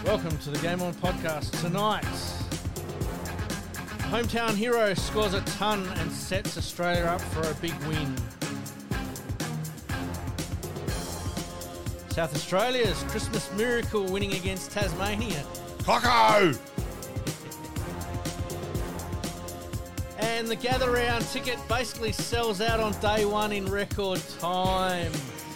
Welcome to the Game On podcast. Tonight, hometown hero scores a ton and sets Australia up for a big win. South Australia's Christmas miracle winning against Tasmania. Cocko! And the Gather Round ticket basically sells out on day one in record time.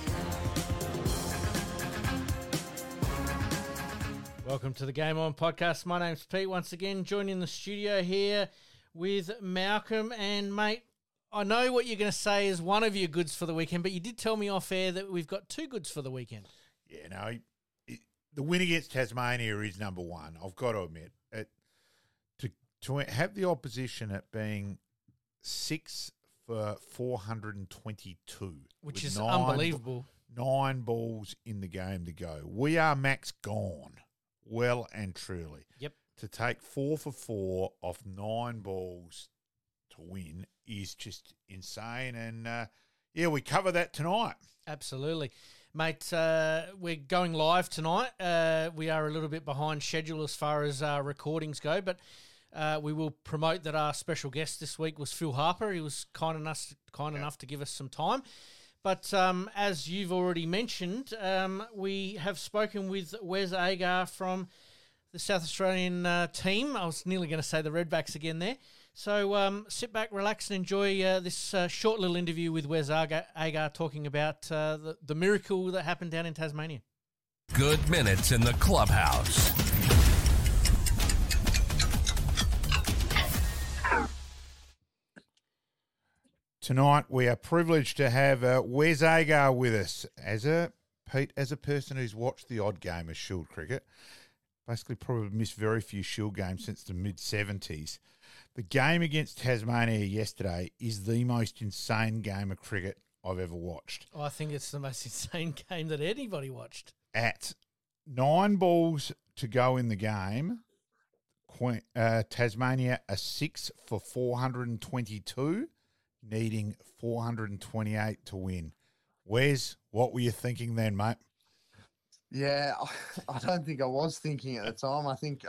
Welcome to the Game On podcast. My name's Pete. Once again, joining the studio here with Malcolm. And, mate, I know what you're going to say is one of your goods for the weekend, but you did tell me off air that we've got two goods for the weekend. Yeah, no, the win against Tasmania is number one. I've got to admit, to have the opposition at being 6 for 422, which is unbelievable. 9 balls in the game to go. We are max gone, well and truly. Yep. To take 4 for 4 off 9 balls to win is just insane. And we cover that tonight. Absolutely. Mate, we're going live tonight. We are a little bit behind schedule as far as recordings go, but we will promote that our special guest this week was Phil Harper. He was kind enough to give us some time. But as you've already mentioned, we have spoken with Wes Agar from the South Australian team. I was nearly going to say the Redbacks again there. So sit back, relax, and enjoy this short little interview with Wes Agar talking about the miracle that happened down in Tasmania. Good minutes in the clubhouse. Tonight we are privileged to have Wes Agar with us as a person who's watched the odd game of Shield cricket. Basically probably missed very few Shield games since the mid-70s. The game against Tasmania yesterday is the most insane game of cricket I've ever watched. Oh, I think it's the most insane game that anybody watched. At 9 balls to go in the game, Tasmania are 6 for 422, needing 428 to win. Wes, what were you thinking then, mate? Yeah, I don't think I was thinking at the time. I think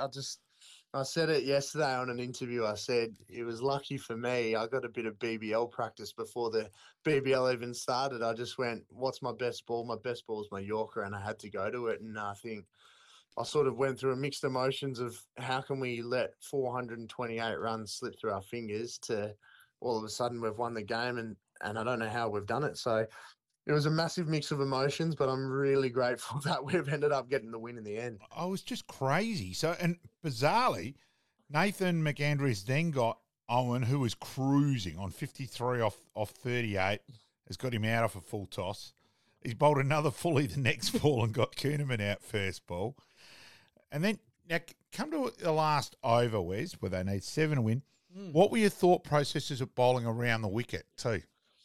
I said it yesterday on an interview. I said it was lucky for me. I got a bit of BBL practice before the BBL even started. I just went, what's my best ball? My best ball is my Yorker, and I had to go to it. And I think I sort of went through a mixed emotions of how can we let 428 runs slip through our fingers to all of a sudden we've won the game, and I don't know how we've done it. So it was a massive mix of emotions, but I'm really grateful that we've ended up getting the win in the end. I was just crazy. So, and bizarrely, Nathan McAndrews then got Owen, who was cruising on 53 off 38, has got him out off a full toss. He's bowled another fully the next ball and got Kuhneman out first ball. And then, now come to the last over, Wes, where they need 7 to win. What were your thought processes of bowling around the wicket too?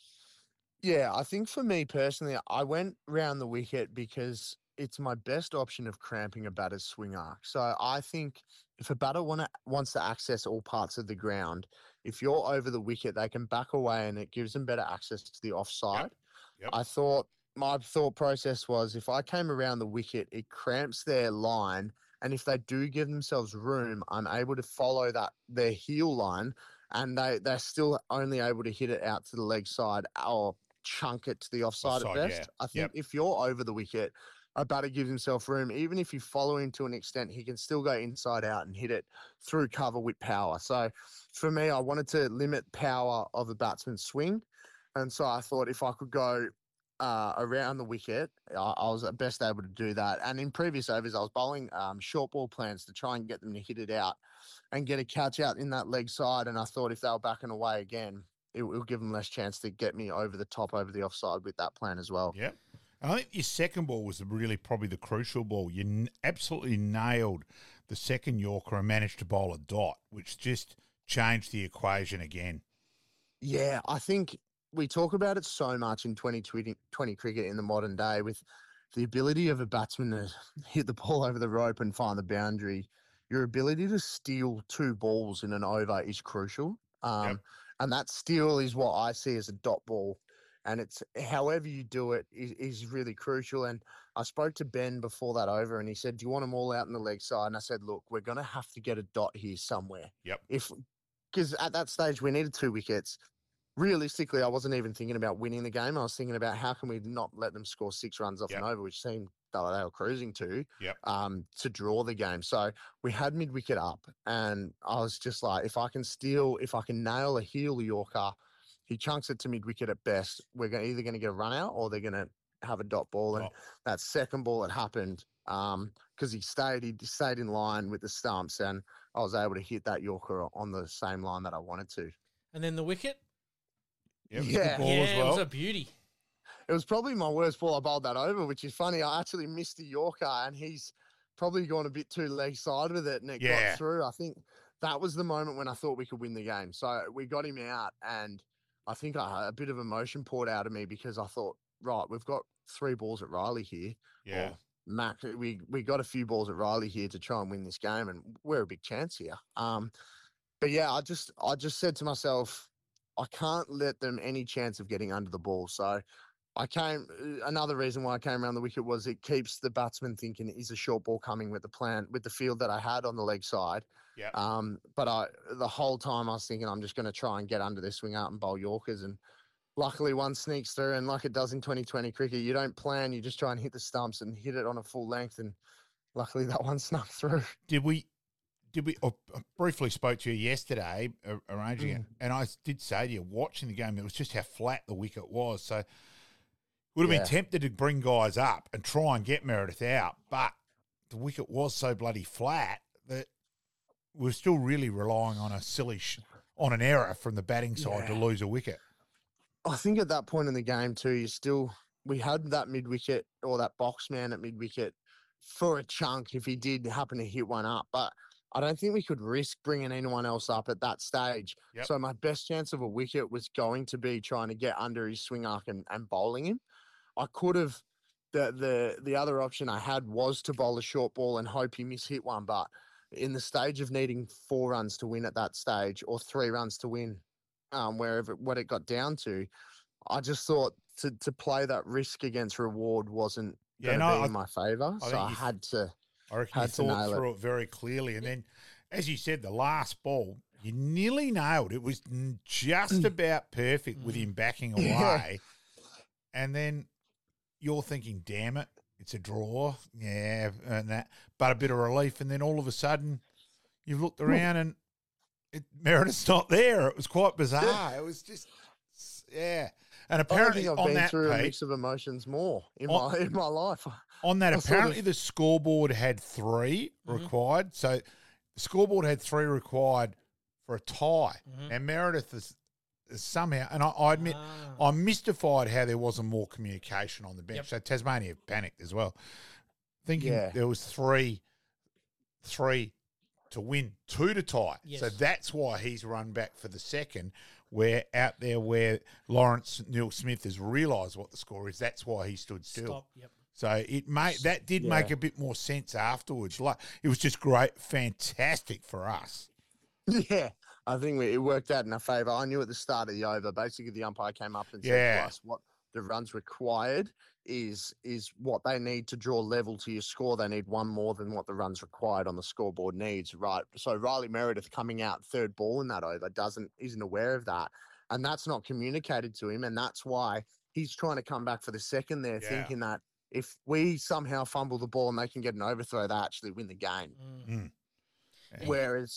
Yeah, I think for me personally, I went round the wicket because it's my best option of cramping a batter's swing arc. So I think if a batter wants to access all parts of the ground, if you're over the wicket, they can back away and it gives them better access to the offside. Yep. My thought process was if I came around the wicket, it cramps their line. And if they do give themselves room, I'm able to follow their heel line, and they're still only able to hit it out to the leg side or chunk it to the offside at best. Yeah. I think if you're over the wicket, a batter gives himself room. Even if you follow him to an extent, he can still go inside out and hit it through cover with power. So for me, I wanted to limit power of the batsman's swing. And so I thought if I could go around the wicket, I was best able to do that. And in previous overs, I was bowling short ball plans to try and get them to hit it out and get a catch out in that leg side. And I thought if they were backing away again, it will give them less chance to get me over the top, over the offside with that plan as well. Yep. I think your second ball was really probably the crucial ball. You absolutely nailed the second Yorker and managed to bowl a dot, which just changed the equation again. Yeah, I think we talk about it so much in 2020 cricket in the modern day with the ability of a batsman to hit the ball over the rope and find the boundary. Your ability to steal 2 balls in an over is crucial. And that steal is what I see as a dot ball. And it's however you do it is really crucial. And I spoke to Ben before that over, and he said, "Do you want them all out in the leg side?" And I said, "Look, we're going to have to get a dot here somewhere. Yep. Because at that stage we needed 2 wickets. Realistically, I wasn't even thinking about winning the game. I was thinking about how can we not let them score 6 runs off Yep. and over, which seemed they were cruising to, Yep. to draw the game. So we had mid wicket up, and I was just like, if I can nail a heel Yorker, he chunks it to mid wicket at best. We're either going to get a run out or they're going to have a dot ball. And that second ball, it happened because he stayed in line with the stumps, and I was able to hit that Yorker on the same line that I wanted to. And then the wicket? Yep. Yeah. Good ball as It well. was a beauty. It was probably my worst ball. I bowled that over, which is funny. I actually missed the Yorker, and he's probably gone a bit too leg side with it, and it got through. I think that was the moment when I thought we could win the game. So we got him out, and I think a bit of emotion poured out of me because I thought, right, we've got 3 balls at Riley here. Yeah. Or Mac, we got a few balls at Riley here to try and win this game, and we're a big chance here. But yeah, I just said to myself, I can't let them any chance of getting under the ball. So another reason why I came around the wicket was it keeps the batsman thinking, is a short ball coming with the field that I had on the leg side. Yeah. But the whole time I was thinking, I'm just going to try and get under this swing out and bowl Yorkers. And luckily one sneaks through, and like it does in 2020 cricket, you don't plan, you just try and hit the stumps and hit it on a full length. And luckily that one snuck through. Did we? I briefly spoke to you yesterday, arranging it, and I did say to you, watching the game, it was just how flat the wicket was. So would have been tempted to bring guys up and try and get Meredith out, but the wicket was so bloody flat that we're still really relying on on an error from the batting side to lose a wicket. I think at that point in the game too, we had that mid wicket or that box man at mid wicket for a chunk if he did happen to hit one up, but I don't think we could risk bringing anyone else up at that stage. Yep. So my best chance of a wicket was going to be trying to get under his swing arc and bowling him. I could have, the other option I had was to bowl a short ball and hope he mishit one. But in the stage of needing 4 runs to win at that stage or 3 runs to win, what it got down to, I just thought to play that risk against reward wasn't going to be in my favour. So I had to. I reckon you thought through it very clearly. And then, as you said, the last ball, you nearly nailed. It was just about perfect with him backing away. And then you're thinking, damn it, it's a draw. Yeah, and that. But a bit of relief. And then all of a sudden, you've looked around and Meredith's not there. It was quite bizarre. Yeah. It was just, And apparently I've been through a mix of emotions more in my life. On that, apparently the scoreboard had 3 required. So the scoreboard had 3 required for a tie. And Meredith is somehow, and I admit, I'm mystified how there wasn't more communication on the bench. So Tasmania panicked as well, thinking there was 3 to win, 2 to tie. Yes. So that's why he's run back for the second. Where out there where Lawrence Neil Smith has realised what the score is, that's why he stood still. So that did make a bit more sense afterwards. Like, it was just great, fantastic for us. Yeah, I think it worked out in our favour. I knew at the start of the over, basically the umpire came up and said to us what the runs required is what they need to draw level to your score. They need 1 more than what the runs required on the scoreboard needs, right? So Riley Meredith coming out 3rd ball in that over isn't aware of that, and that's not communicated to him, and that's why he's trying to come back for the second there, thinking that if we somehow fumble the ball and they can get an overthrow, they actually win the game. Whereas,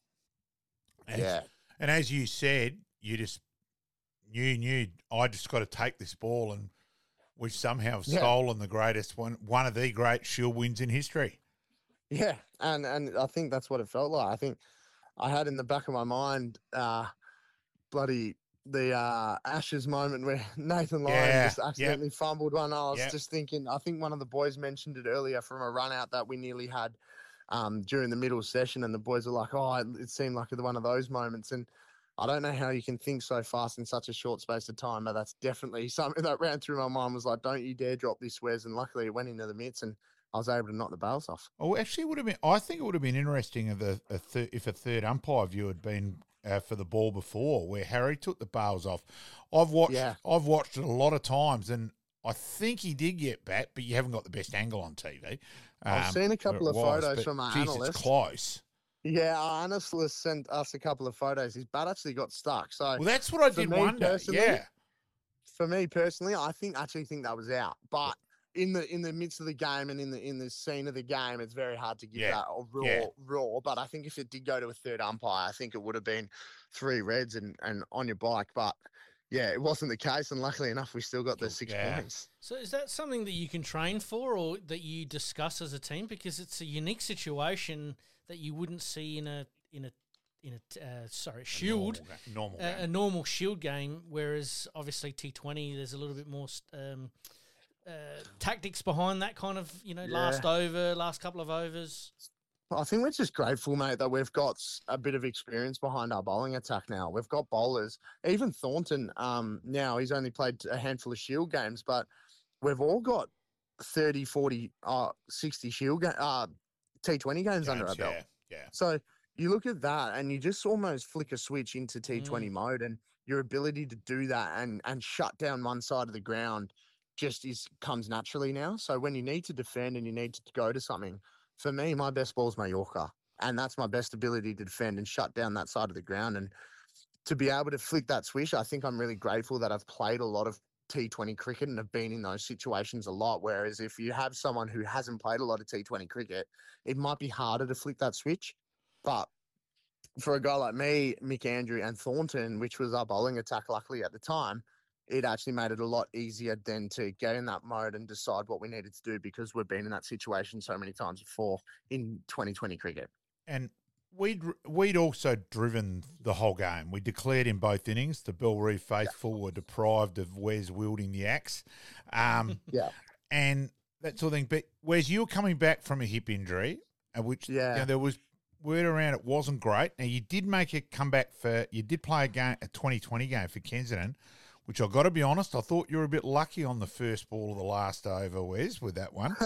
and as you said, you just knew I just got to take this ball, and we've somehow stolen the greatest one of the great Shield wins in history. Yeah, and I think that's what it felt like. I think I had in the back of my mind the Ashes moment where Nathan Lyon just accidentally fumbled one. I was just thinking, I think one of the boys mentioned it earlier from a run out that we nearly had during the middle session, and the boys were like, oh, it seemed like one of those moments. And I don't know how you can think so fast in such a short space of time, but that's definitely something that ran through my mind, was like, don't you dare drop this, Wes. And luckily it went into the mitts and I was able to knock the bails off. Oh, actually, I think it would have been interesting if a third umpire view had been for the ball before, where Harry took the bails off. I've watched it a lot of times, and I think he did get back, but you haven't got the best angle on TV. I've seen a couple where of it was, photos but from our geez, analyst. It's close. Yeah, our analyst sent us a couple of photos. His bat actually got stuck. So Well, that's what I did wonder. personally, Yeah. For me personally, I actually think that was out. But in the midst of the game and in the scene of the game, it's very hard to give that a raw. But I think if it did go to a third umpire, I think it would have been 3 reds and on your bike. But yeah, it wasn't the case, and luckily enough, we still got the 6 points. So is that something that you can train for, or that you discuss as a team? Because it's a unique situation that you wouldn't see in a shield, a normal shield game. Whereas obviously T20, there's a little bit more tactics behind that kind of last couple of overs. I think we're just grateful, mate, that we've got a bit of experience behind our bowling attack now. We've got bowlers. Even Thornton, now he's only played a handful of Shield games, but we've all got 30, 40, 60 Shield T20 games under our belt. Yeah. So you look at that and you just almost flick a switch into T20 mode, and your ability to do that and shut down one side of the ground comes naturally now. So when you need to defend and you need to go to something, for me, my best ball is my Yorker, and that's my best ability to defend and shut down that side of the ground. And to be able to flick that switch, I think I'm really grateful that I've played a lot of T20 cricket and have been in those situations a lot. Whereas if you have someone who hasn't played a lot of T20 cricket, it might be harder to flick that switch. But for a guy like me, Mick Andrew and Thornton, which was our bowling attack luckily at the time, it actually made it a lot easier then to get in that mode and decide what we needed to do, because we've been in that situation so many times before in 2020 cricket. And we'd also driven the whole game. We declared in both innings. The Bellerive faithful were deprived of Wes wielding the axe. And that sort of thing. But Wes, you were coming back from a hip injury, which there was word around it wasn't great. Now, you did make a comeback you did play a 2020 game for Kensington, which I've got to be honest, I thought you were a bit lucky on the first ball of the last over, Wes, with that one.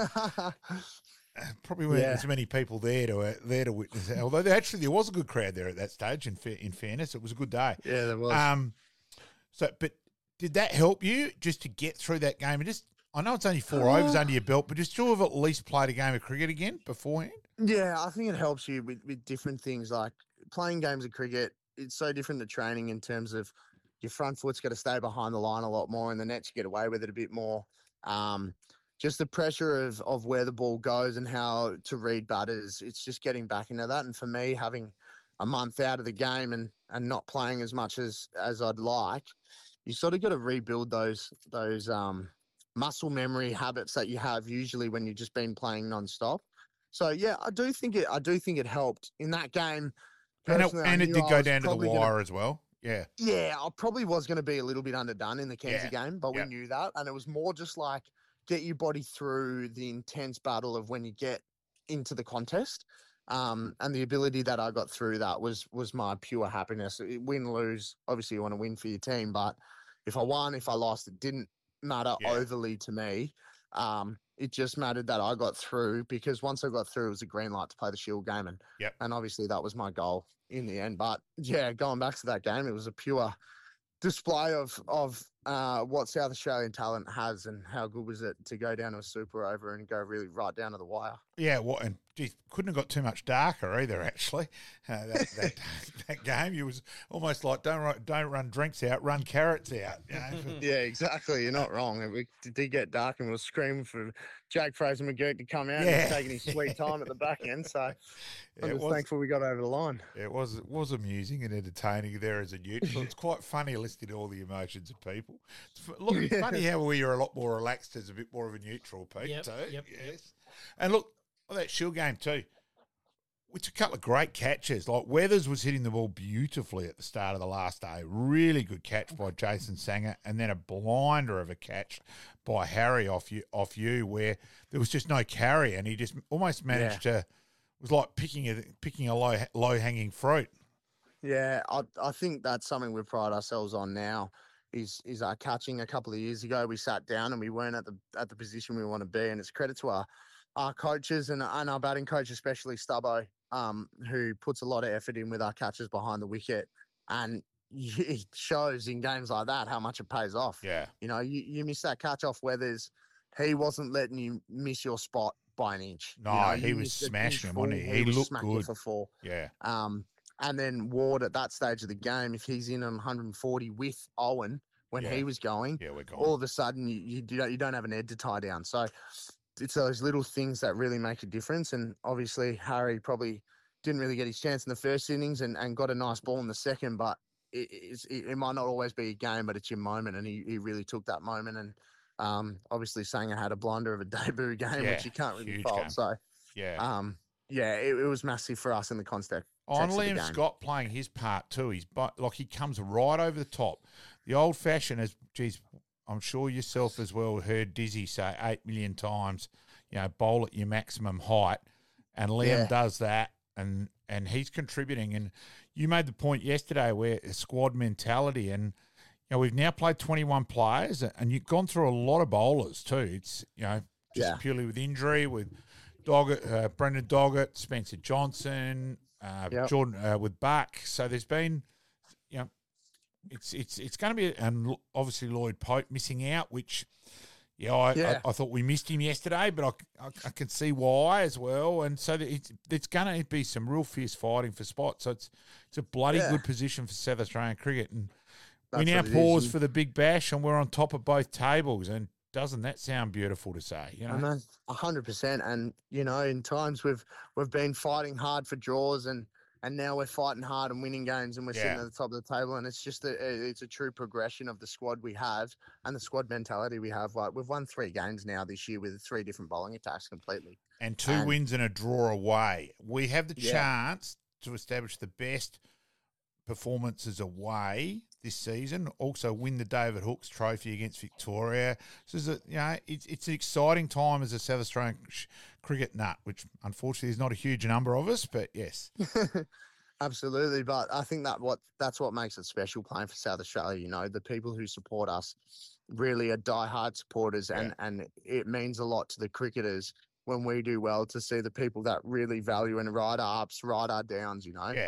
Probably weren't as many people there to witness it. Although there was a good crowd there at that stage. In fairness, it was a good day. Yeah, there was. But did that help you just to get through that game? And I know it's only 4 overs under your belt, but just to have at least played a game of cricket again beforehand. Yeah, I think it helps you with different things, like playing games of cricket. It's so different to training in terms of your front foot's got to stay behind the line a lot more, and the nets you get away with it a bit more. Just the pressure of where the ball goes and how to read batters, it's just getting back into that. And for me, having a month out of the game and not playing as much as I'd like, you sort of got to rebuild those muscle memory habits that you have usually when you've just been playing nonstop. So yeah, I do think it helped in that game. And it did go down to the wire as well. Yeah. Yeah, I probably was going to be a little bit underdone in the Kenzie game, but we knew that. And it was more just like get your body through the intense battle of when you get into the contest. And the ability that I got through that was my pure happiness. Win, lose, obviously you want to win for your team, but if I won, if I lost, it didn't matter overly to me. It just mattered that I got through, because once I got through, it was a green light to play the Shield game. And obviously that was my goal in the end. But yeah, going back to that game, it was a pure display of what South Australian talent has, and how good was it to go down to a super over and go really right down to the wire. Yeah, and geez, couldn't have got too much darker either. Actually, that game, it was almost like don't run drinks out, run carrots out. You know? Yeah, exactly. You're not wrong. It did get dark, and we were screaming for Jake Fraser McGurk to come out. And taking his sweet time at the back end. So I'm just thankful we got over the line. It was amusing and entertaining there as a neutral. It's quite funny listening to all the emotions of people. It's funny how we are a lot more relaxed as a bit more of a neutral, Pete. Yep. And look, that Shield game too. It's a couple of great catches. Like Weathers was hitting the ball beautifully at the start of the last day. Really good catch by Jason Sanger, and then a blinder of a catch by Harry off you, where there was just no carry, and he just almost managed to. It was like picking a low hanging fruit. Yeah, I think that's something we pride ourselves on now. Is our catching. A couple of years ago, we sat down and we weren't at the position we want to be, and it's credit to our coaches and our batting coach, especially Stubbo, who puts a lot of effort in with our catches behind the wicket. And it shows in games like that how much it pays off. Yeah. You know, you miss that catch off where he wasn't letting you miss your spot by an inch. No, You know, he you was missed an smashing inch him, wasn't full, he? He was looked smacking you good. for 4. Yeah. And then Ward at that stage of the game, if he's in on 140 with Owen when Yeah. he was going, Yeah, we're gone. all of a sudden you don't have an head to tie down. So it's those little things that really make a difference. And obviously Harry probably didn't really get his chance in the first innings and got a nice ball in the second, but it might not always be a game, but it's your moment. And he really took that moment. And obviously Sanger had a blunder of a debut game, which you can't really huge fault. game. So it was massive for us in the context. On Liam Scott playing his part too. He comes right over the top. The old fashioned, I'm sure yourself as well heard Dizzy say 8 million times, bowl at your maximum height, and Liam does that, and he's contributing. And you made the point yesterday where squad mentality, and we've now played 21 players, and you've gone through a lot of bowlers too. It's purely with injury with Doggett, Brendan Doggett, Spencer Johnson. Jordan with Buck. So there's been, it's going to be, and obviously Lloyd Pope missing out, which, I thought we missed him yesterday, but I can see why as well. And so it's going to be some real fierce fighting for spots. So it's a bloody good position for South Australian cricket. And we now pause for the Big Bash, and we're on top of both tables. And doesn't that sound beautiful to say? 100%. And in times we've been fighting hard for draws, and now we're fighting hard and winning games, and we're sitting at the top of the table. And it's just it's a true progression of the squad we have and the squad mentality we have. Like, we've won 3 games now this year with 3 different bowling attacks completely, and 2 wins and a draw away. We have the chance to establish the best performances away this season. Also win the David Hooks Trophy against Victoria. So it's an exciting time as a South Australian cricket nut, which unfortunately is not a huge number of us, but yes. Absolutely, but I think that's what makes it special playing for South Australia. The people who support us really are diehard supporters, and it means a lot to the cricketers when we do well to see the people that really value and ride our ups, ride our downs.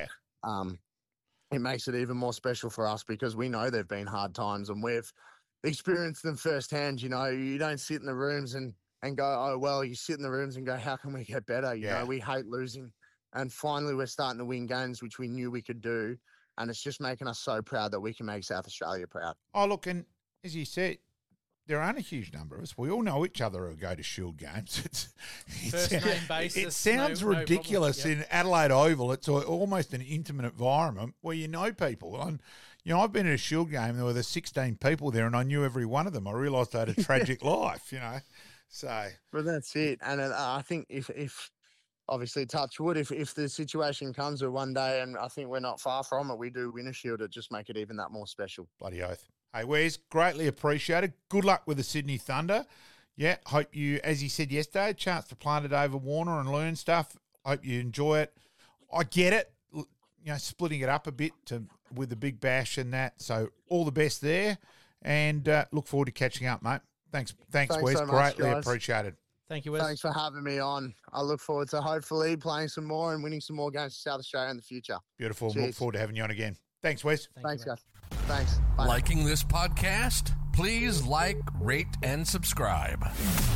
It makes it even more special for us because we know they've been hard times and we've experienced them firsthand. You don't sit in the rooms and go, oh, well, you sit in the rooms and go, how can we get better? You know, we hate losing. And finally, we're starting to win games, which we knew we could do. And it's just making us so proud that we can make South Australia proud. Oh, look, and as you said, there aren't a huge number of us. We all know each other who go to Shield games. First name basis. It sounds ridiculous. No in Adelaide Oval. It's almost an intimate environment where you know people. And, I've been at a Shield game. There were 16 people there, and I knew every one of them. I realised they had a tragic life, So, but that's it. And I think if obviously touch wood, if the situation comes where one day, and I think we're not far from it, we do win a Shield, it just make it even that more special. Bloody oath. Hey, Wes, greatly appreciated. Good luck with the Sydney Thunder. Yeah, hope you, as you said yesterday, a chance to plant it over Warner and learn stuff. Hope you enjoy it. I get it, splitting it up a bit with the Big Bash and that. So all the best there, and look forward to catching up, mate. Thanks, Wes. So much, greatly guys. Appreciated. Thank you, Wes. Thanks for having me on. I look forward to hopefully playing some more and winning some more games for South Australia in the future. Beautiful. Cheers. Look forward to having you on again. Thanks, Wes. Thanks, guys. Thanks. Bye. Liking this podcast? Please like, rate, and subscribe.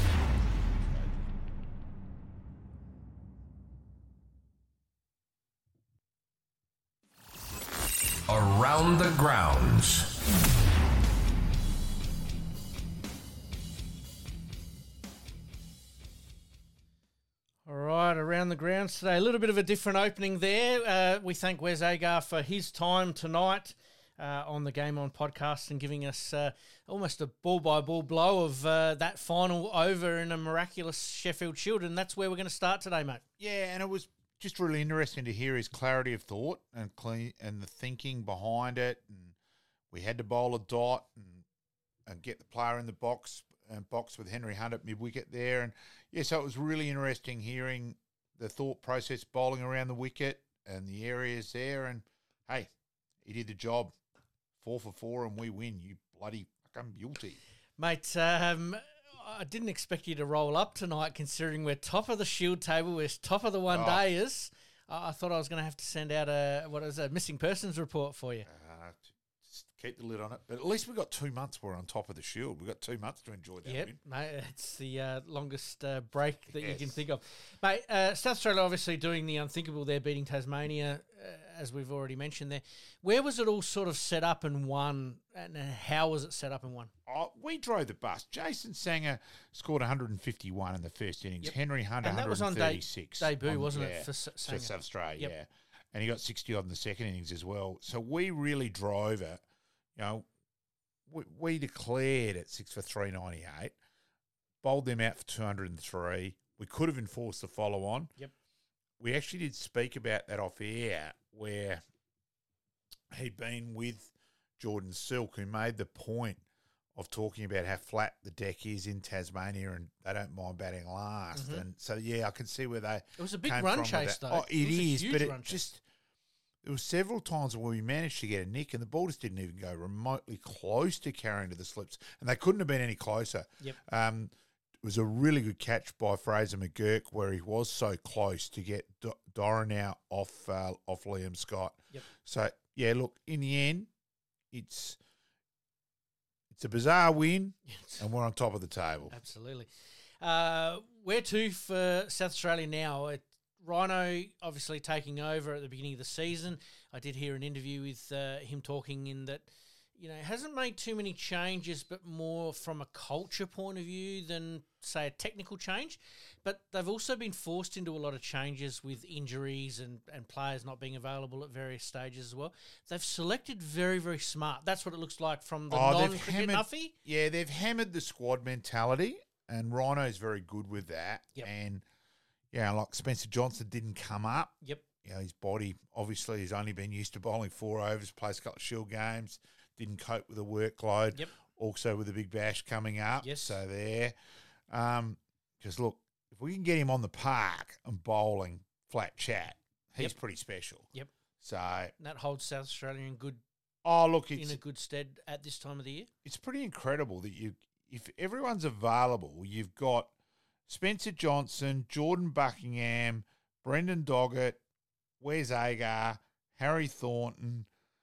Around the grounds. All right, around the grounds today. A little bit of a different opening there. We thank Wes Agar for his time tonight on the Game On podcast and giving us almost a ball-by-ball blow of that final over in a miraculous Sheffield Shield, and that's where we're going to start today, mate. Yeah, and it was just really interesting to hear his clarity of thought and the thinking behind it. And we had to bowl a dot and get the player in the box with Henry Hunt at mid-wicket there. And, so it was really interesting hearing the thought process bowling around the wicket and the areas there. And, hey, he did the job. 4 for 4 and we win. You bloody fucking beauty. Mate, I didn't expect you to roll up tonight considering we're top of the Shield table. We're top of the one-dayers. I thought I was going to have to send out a missing persons report for you. keep the lid on it. But at least we've got 2 months we're on top of the Shield. We've got 2 months to enjoy that Yep, win. mate, it's the longest break that you can Yes. think of. Mate, South Australia obviously doing the unthinkable there, beating Tasmania, as we've already mentioned there. Where was it all sort of set up and won, and how was it set up and won? Oh, we drove the bus. Jason Sanger scored 151 in the first innings. Yep. Henry Hunter, And that was on 136. debut, wasn't it, yeah, for Sanger? South Australia, Yep. yeah. And he got 60 odd in the second innings as well. So we really drove it. You know, we declared at 6 for 398, bowled them out for 203. We could have enforced the follow-on. Yep. We actually did speak about that off air where he'd been with Jordan Silk, who made the point of talking about how flat the deck is in Tasmania and they don't mind batting last. Mhm. And so, yeah, I can see where they It was a big came run from with chase, that. though. Oh, it was a is, huge but run it chase. just... There were several times where we managed to get a nick and the ball just didn't even go remotely close to carrying to the slips. And they couldn't have been any closer. Yep. It was a really good catch by Fraser McGurk where he was so close to get Doran out off Liam Scott. Yep. So, yeah, look, in the end, it's a bizarre win and we're on top of the table. Absolutely. Where to for South Australia now? Rhino obviously taking over at the beginning of the season. I did hear an interview with him talking in that, you know, hasn't made too many changes, but more from a culture point of view than, say, a technical change. But they've also been forced into a lot of changes with injuries and players not being available at various stages as well. They've selected very, very smart. That's what it looks like from the non-cricket Nuffy. Yeah, they've hammered the squad mentality, and Rhino's very good with that. Yep. And, yeah, like Spencer Johnson didn't come up. Yep. You know, his body obviously has only been used to bowling 4 overs, plays a couple of Shield games, didn't cope with the workload. Yep. Also with the Big Bash coming up. Yes. So there. Because, look, if we can get him on the park and bowling flat chat, he's Yep. pretty special. Yep. So, And that holds South Australia in good look, in a good stead at this time of the year. it's pretty incredible that if everyone's available, you've got Spencer Johnson, Jordan Buckingham, Brendan Doggett, Wes Agar, Harry Thornton,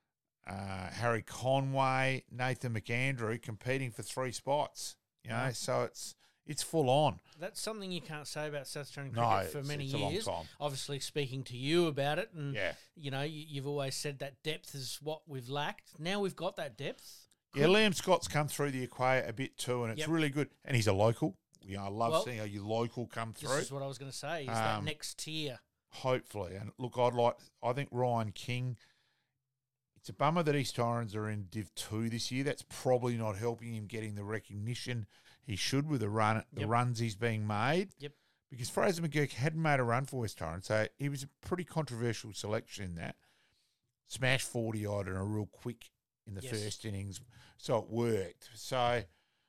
Harry Conway, Nathan McAndrew competing for 3 spots. You know, so it's full on. That's something you can't say about South Australian No, cricket for many it's a long years. time. Obviously, speaking to you about it, and Yeah. you know, you've always said that depth is what we've lacked. Now we've got that depth. Yeah, Liam Scott's come through the equator a bit too, and it's Yep. really good. And he's a local. You know, I love Well, seeing a local come This through. is what I was going to say. Is that next tier? Hopefully. And look, I think Ryan King, it's a bummer that East Torrens are in Div 2 this year. That's probably not helping him getting the recognition he should with the runs he's being made. Yep. Because Fraser McGurk hadn't made a run for West Torrens, so he was a pretty controversial selection in that. Smashed 40 odd and a real quick in the Yes. first innings, so it worked. So,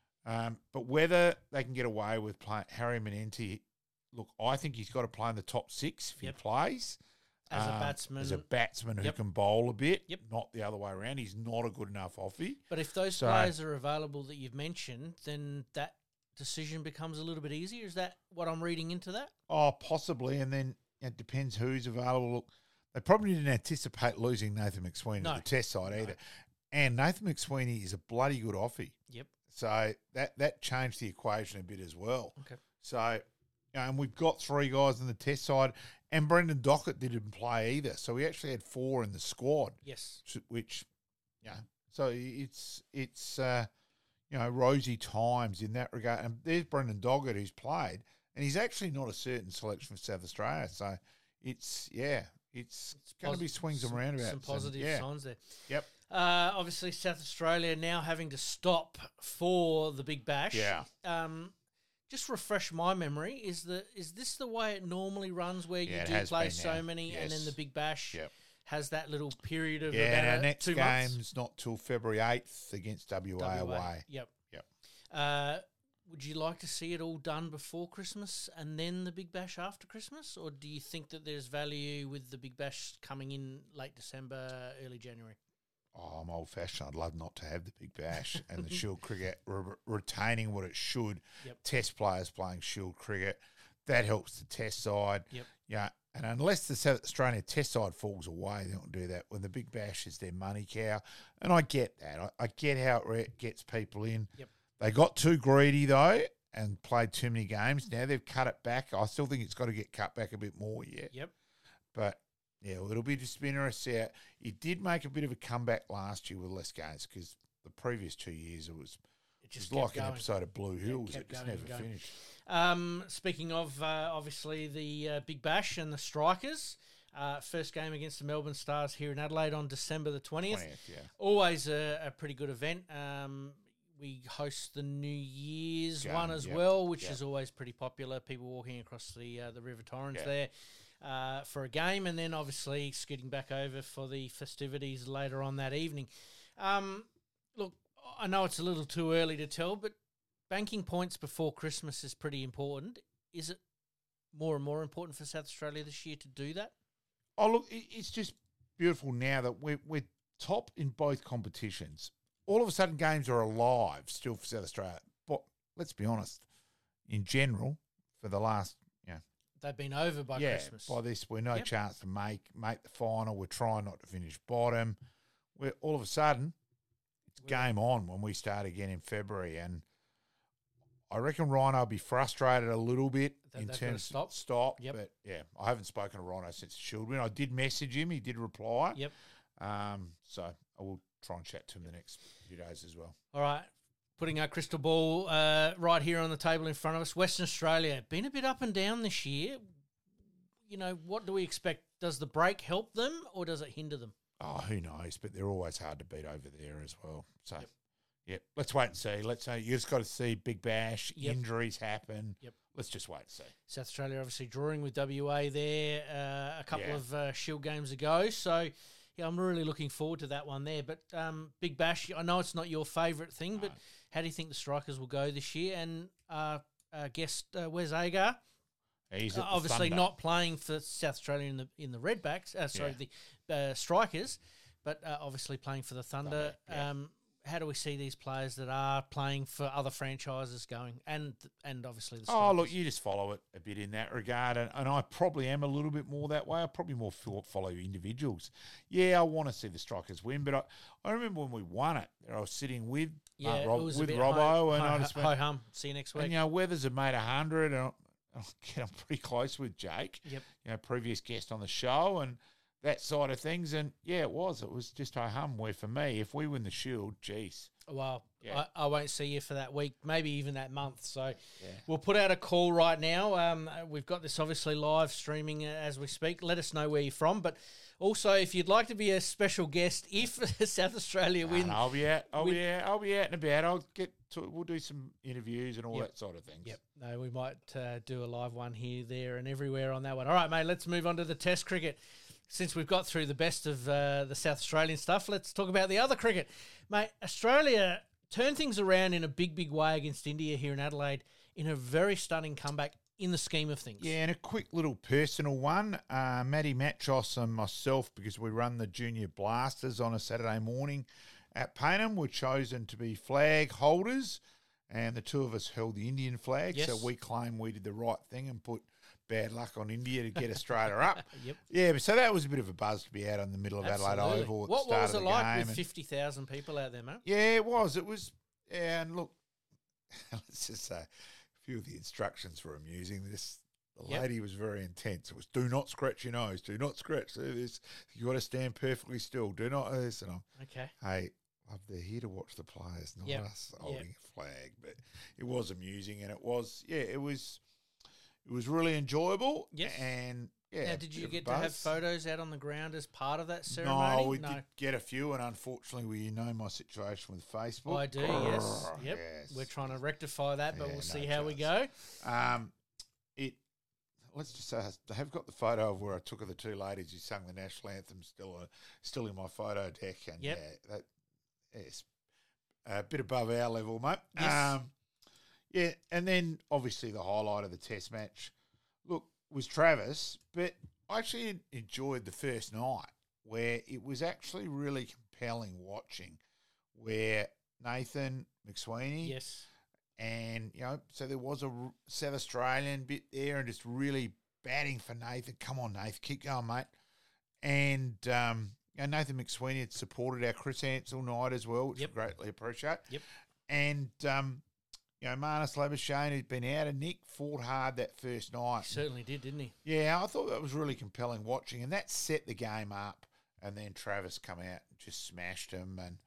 but whether they can get away with playing Harry Menenti, look, I think he's got to play in the top 6 if Yep. he plays. As a batsman. As a batsman who Yep. can bowl a bit, Yep. not the other way around. He's not a good enough offie. But if those So- players are available that you've mentioned, then that decision becomes a little bit easier. Is that what I'm reading into that? Oh, possibly, and then it depends who's available. Look, they probably didn't anticipate losing Nathan McSweeney No. at the Test side either. And Nathan McSweeney is a bloody good offie. Yep. So that changed the equation a bit as well. Okay. So, you know, and we've got 3 guys in the Test side, and Brendan Dockett didn't play either. So we actually had 4 in the squad, Yes. which, yeah. So it's you know, rosy times in that regard. And there's Brendan Doggett who's played, and he's actually not a certain selection for South Australia. So it's going to be swings and roundabouts. Some positive signs there. Yep. Obviously, South Australia now having to stop for the Big Bash. Yeah. Just refresh my memory. Is this the way it normally runs, where Yeah, you it do has play been so now. many, and then Yes. the Big Bash Yep. has that little period of Yeah, and our about next 2 months? game's not till February 8th against WA away. Yep. Yep. Would you like to see it all done before Christmas and then the Big Bash after Christmas, or do you think that there's value with the Big Bash coming in late December, early January? Oh, I'm old-fashioned. I'd love not to have the Big Bash and the Shield cricket retaining what it should. Yep. Test players playing Shield cricket. That helps the Test side. Yep. Yeah, And unless the South Australian test side falls away, they don't do that. When the Big Bash is their money cow. And I get that. I get how it gets people in. Yep. They got too greedy, though, and played too many games. Now they've cut it back. I still think it's got to get cut back a bit more yet. Yep. But, yeah, well, it'll be just interesting. It did make a bit of a comeback last year with less games because the previous 2 years it was like an episode of Blue Hills. It just never finished. Speaking of, obviously, the Big Bash and the Strikers, first game against the Melbourne Stars here in Adelaide on December the 20th. Yeah. Always a pretty good event. We host the New Year's one as yep, well, which is always pretty popular. People walking across the River Torrens there for a game, and then obviously scooting back over for the festivities later on that evening. Look, I know it's a little too early to tell, but banking points before Christmas is pretty important. Is it more and more important for South Australia this year to do that? Oh, look, it's just beautiful now that we're top in both competitions. All of a sudden, games are alive still for South Australia. But let's be honest, in general, for the last, they've been over by Christmas. By this, we're no chance to make the final. We're trying not to finish bottom. We're all of a sudden, it's game on when we start again in February. And I reckon Rhino will be frustrated a little bit in terms of stop. Yep. But, I haven't spoken to Rhino since the Shield win. I did message him. He did reply. Yep. So I will try and chat to him the next few days as well. All right. Putting our crystal ball right here on the table in front of us. Western Australia, been a bit up and down this year. What do we expect? Does the break help them or does it hinder them? Oh, who knows? But they're always hard to beat over there as well. So, let's wait and see. You just got to see Big Bash, injuries happen. Yep. Let's just wait and see. South Australia obviously drawing with WA there a couple of Shield games ago. So, I'm really looking forward to that one there. But Big Bash, I know it's not your favourite thing, but how do you think the Strikers will go this year? And guest Wes Agar, he's obviously not playing for South Australia in the Redbacks. The Strikers, but obviously playing for the Thunder. How do we see these players that are playing for other franchises going, and obviously the Strikers? Oh, look, you just follow it a bit in that regard, and I probably am a little bit more that way. I probably more follow individuals. Yeah, I want to see the Strikers win, but I remember when we won it, I was sitting with Robbo, and I just went, hum. See you next week. And Weathers have made 100, and I'm pretty close with Jake. Yep. Previous guest on the show, and that side of things, and it was just ho-hum. Where for me, if we win the Shield, geez. Well, I won't see you for that week, maybe even that month. So we'll put out a call right now. We've got this obviously live streaming as we speak. Let us know where you're from, but also if you'd like to be a special guest, if South Australia win, I'll be out. I'll be out and about. We'll do some interviews and all that sort of things. Yep. No, we might do a live one here, there, and everywhere on that one. All right, mate. Let's move on to the Test cricket. Since we've got through the best of the South Australian stuff, let's talk about the other cricket. Mate, Australia turned things around in a big way against India here in Adelaide in a very stunning comeback in the scheme of things. Yeah, and a quick little personal one. Matty Matchos and myself, because we run the Junior Blasters on a Saturday morning at Payneham, were chosen to be flag holders, and the two of us held the Indian flag, so we claim we did the right thing and put bad luck on India to get Australia up. Yep. Yeah, so that was a bit of a buzz to be out in the middle of Adelaide Oval at the start was of it the like game. with 50,000 people out there, mate? Yeah, it was. And look, let's just say a few of the instructions were amusing. The lady was very intense. It was, do not scratch your nose. Do not scratch this. You got to stand perfectly still. Do not this. And hey, love, they're here to watch the players, not us holding a flag. But it was amusing, and it was really enjoyable. Yes. And now, did you get to have photos out on the ground as part of that ceremony? No, we did get a few, and unfortunately, my situation with Facebook. I do, yes. Yep. Yes. We're trying to rectify that, but we'll see how we go. Let's just say I have got the photo of where I took of the two ladies who sung the national anthem still in my photo deck, and it's a bit above our level, mate. Yes. And then obviously the highlight of the Test match, was Travis, but I actually enjoyed the first night where it was actually really compelling watching, where Nathan McSweeney, yes, and so there was a South Australian bit there, and just really batting for Nathan. Come on, Nathan, keep going, mate. And Nathan McSweeney had supported our Chris Ansell night as well, which we greatly appreciate. Yep. And, Marnus Labuschagne, who's been out of nick, fought hard that first night. He certainly did, didn't he? Yeah, I thought that was really compelling watching, and that set the game up. And then Travis come out and just smashed him. And,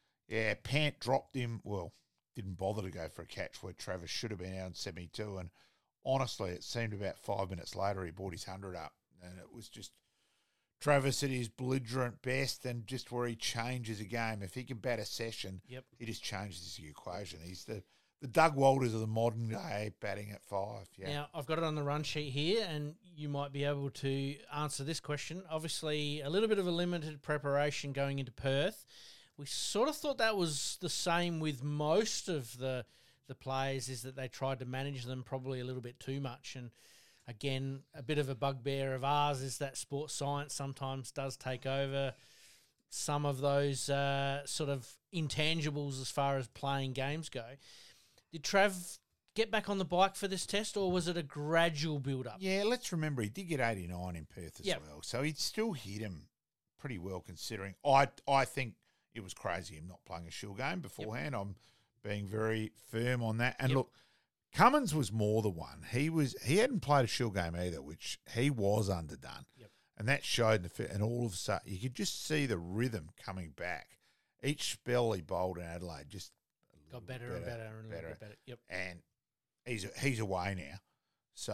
Pant dropped him. Well, didn't bother to go for a catch where Travis should have been out in 72. And honestly, it seemed about 5 minutes later he brought his 100 up. And it was just Travis at his belligerent best and just where he changes a game. If he can bat a session, he just changes the equation. He's the Doug Walters of the modern day, batting at 5. Yeah. Now, I've got it on the run sheet here, and you might be able to answer this question. Obviously, a little bit of a limited preparation going into Perth. We sort of thought that was the same with most of the players, is that they tried to manage them probably a little bit too much. And again, a bit of a bugbear of ours is that sports science sometimes does take over some of those sort of intangibles as far as playing games go. Did Trav get back on the bike for this test, or was it a gradual build-up? Yeah, let's remember he did get 89 in Perth as well, so he'd still hit him pretty well considering. I think it was crazy him not playing a shield game beforehand. I'm being very firm on that. And look, Cummins was more the one. He hadn't played a shield game either, which he was underdone. And that showed and all of a sudden you could just see the rhythm coming back. Each spell he bowled in Adelaide just got better and better and better. Yep. And he's away now. So,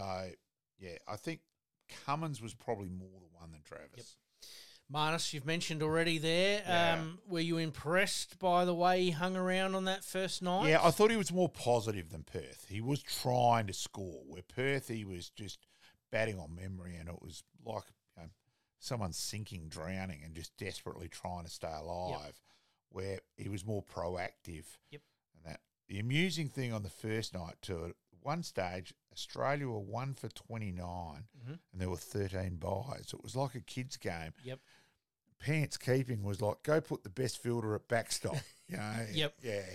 I think Cummins was probably more the one than Travis. Yep. Marnus, you've mentioned already there. Yeah. Were you impressed by the way he hung around on that first night? Yeah, I thought he was more positive than Perth. He was trying to score, where Perth he was just batting on memory, and it was like someone sinking, drowning, and just desperately trying to stay alive, where he was more proactive. Yep. And that the amusing thing on the first night too, at one stage, Australia were 1 for 29, and there were 13 buys. It was like a kids' game. Yep. Pants keeping was like, go put the best fielder at backstop. Yeah,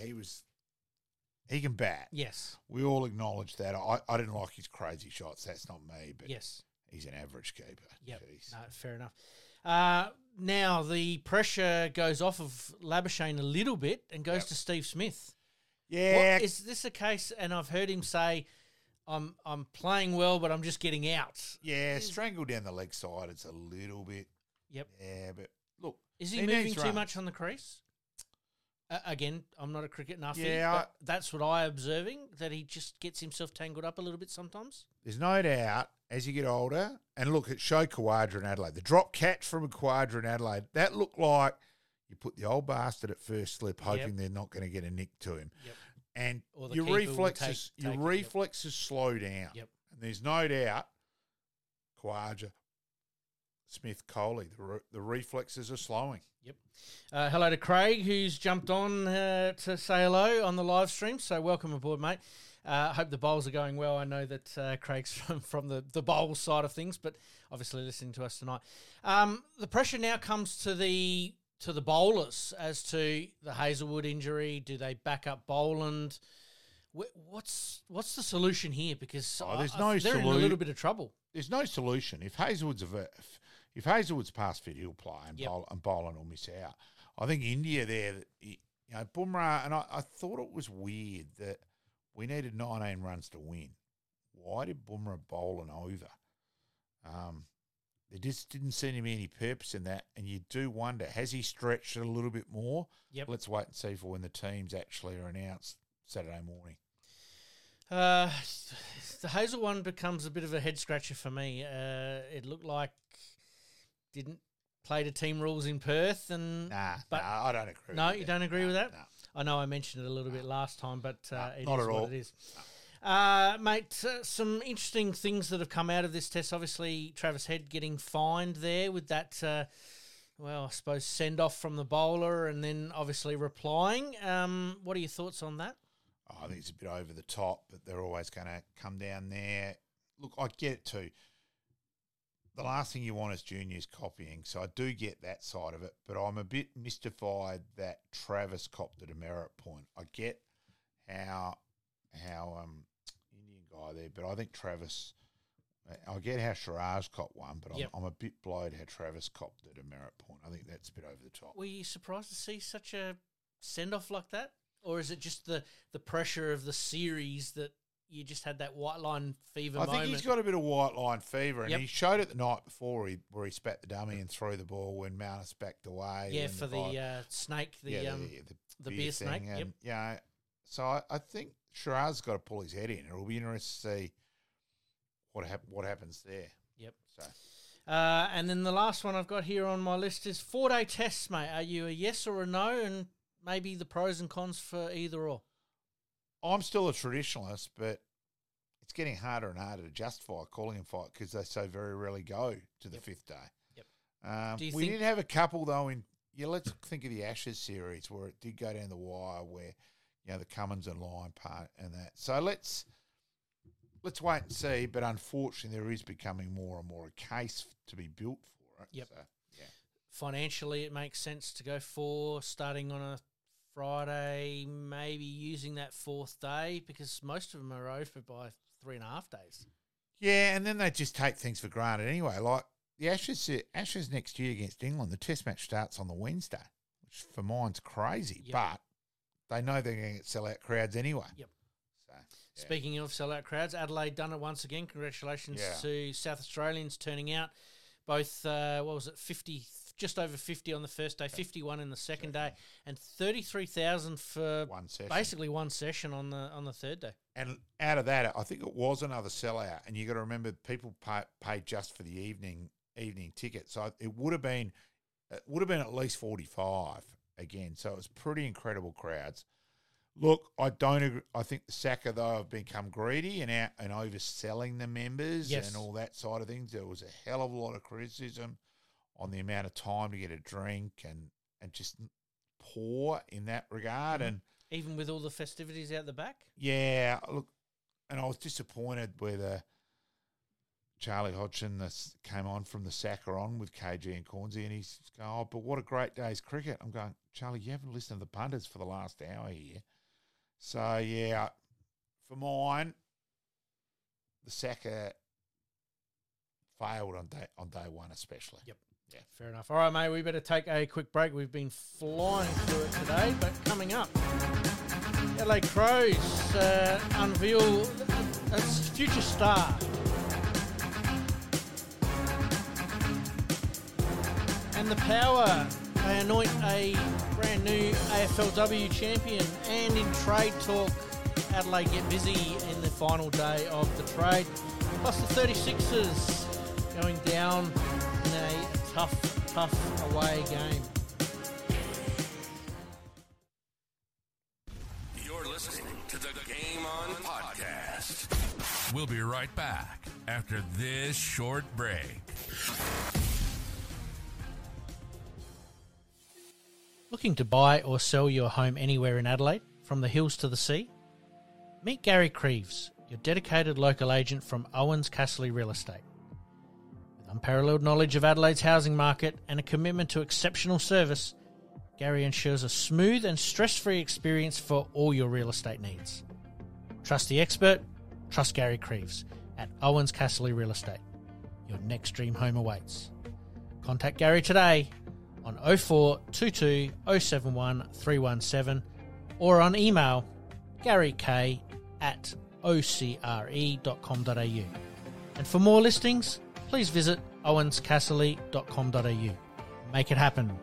he can bat. Yes. We all acknowledge that. I didn't like his crazy shots. That's not me, but he's an average keeper. Yep. No, fair enough. Now the pressure goes off of Labuschagne a little bit and goes to Steve Smith. Yeah. Is this a case, and I've heard him say, I'm playing well, but I'm just getting out. Yeah, strangled down the leg side. It's a little bit. Yep. Yeah, but look. Is he moving too much on the crease? Again, I'm not a cricket nuffy, but that's what I'm observing, that he just gets himself tangled up a little bit sometimes. There's no doubt, as you get older, and look, it showed Khawaja in Adelaide. The drop catch from a Khawaja in Adelaide, that looked like you put the old bastard at first slip, hoping they're not going to get a nick to him. Yep. And your reflexes slow down. Yep. And there's no doubt, Khawaja, Smith, Coley, the reflexes are slowing. Yep. Hello to Craig, who's jumped on to say hello on the live stream. So welcome aboard, mate. Hope the bowls are going well. I know that Craig's from the bowl side of things, but obviously listening to us tonight. The pressure now comes to the bowlers as to the Hazelwood injury. Do they back up Boland? What's the solution here? Because they're in a little bit of trouble. There's no solution. If Hazelwood's past fit, he'll play and Boland will miss out. I think India there, Bumrah, and I thought it was weird that we needed 19 runs to win. Why did Bumrah bowl an over? There just didn't seem to be any purpose in that, and you do wonder, has he stretched it a little bit more? Yep. Let's wait and see for when the teams actually are announced Saturday morning. The Hazel one becomes a bit of a head scratcher for me. It looked like didn't play to team rules in Perth, and I don't agree. No, you don't agree with that? No. I know I mentioned it a little bit last time, but it not is at what all. it is. Mate, some interesting things that have come out of this test. Obviously, Travis Head getting fined there with that, I suppose, send-off from the bowler and then obviously replying. What are your thoughts on that? I think it's a bit over the top, but they're always going to come down there. Look, I get it too. The last thing you want is juniors copying, so I do get that side of it, but I'm a bit mystified that Travis copped a demerit point. I get how Indian guy there, but I think Travis I get how Shiraz copped one, but Yep. I'm a bit blowed how Travis copped at a merit point. I think that's a bit over the top. Were you surprised to see such a send-off like that? Or is it just the pressure of the series that you just had that white line fever I moment? think he's got a bit of white line fever, and Yep. he showed it the night before where he spat the dummy and threw the ball when Manus backed away. yeah, when for guy- the snake, the beer thing, snake. Yep. And, yeah, so I think Shiraz's got to pull his head in. It'll be interesting to see what happens there. Yep. So And then the last one I've got here on my list is 4-day tests, mate. Are you a yes or a no? And maybe the pros and cons for either or. I'm still a traditionalist, but it's getting harder and harder to justify calling him fight because they so very rarely go to the fifth day. Yep. Do you We think- did have a couple though let's think of the Ashes series where it did go down the wire where the Cummins and Lyon part and that. So let's wait and see. But unfortunately, there is becoming more and more a case to be built for it. Yep. So, yeah. Financially, it makes sense to go 4 starting on a Friday, maybe using that 4th day because most of them are over by 3.5 days. Yeah, and then they just take things for granted anyway. Like the Ashes next year against England, the Test match starts on the Wednesday, which for mine's crazy. Yep. But they know they're going to get sellout crowds anyway. Yep. So, yeah. Speaking of sellout crowds, Adelaide done it once again. Congratulations Yeah. to South Australians turning out. Both, 50, just over 50 on the first day, 51 in the second day, and 33,000 for One session. basically one session on the third day. And out of that, I think it was another sellout. And you got to remember, people pay just for the evening ticket, so it would have been at least 45 again. So it was pretty incredible crowds. Look, I don't agree. I think the Sacca, though, have become greedy and overselling the members Yes. and all that side of things. There was a hell of a lot of criticism on the amount of time to get a drink and just poor in that regard. Mm-hmm. And Even with all the festivities out the back? yeah, look, and I was disappointed whether Charlie Hodgson came on from the Sacca on with KG and Cornsey, and he's going, oh, but what a great day's cricket. I'm going, Charlie, you haven't listened to the punters for the last hour here. So, yeah, for mine, the Sacca failed on day one especially. Yep. Yeah. Fair enough. All right, mate, we better take a quick break. We've been flying through it today, but coming up, LA Crows unveil a future star. And the Power, they anoint a brand new AFLW champion. And in trade talk, Adelaide get busy in the final day of the trade. Plus the 36ers going down in a tough away game. You're listening to the Game On Podcast. We'll be right back after this short break. Looking to buy or sell your home anywhere in Adelaide, from the hills to the sea? Meet Gary Creeves, your dedicated local agent from Owens Castley Real Estate. With unparalleled knowledge of Adelaide's housing market and a commitment to exceptional service, Gary ensures a smooth and stress-free experience for all your real estate needs. Trust the expert, trust Gary Creeves at Owens Castley Real Estate. Your next dream home awaits. Contact Gary today on 0422 071 317 or on email garyk@ocre.com.au. And for more listings, please visit owenscastley.com.au. Make it happen.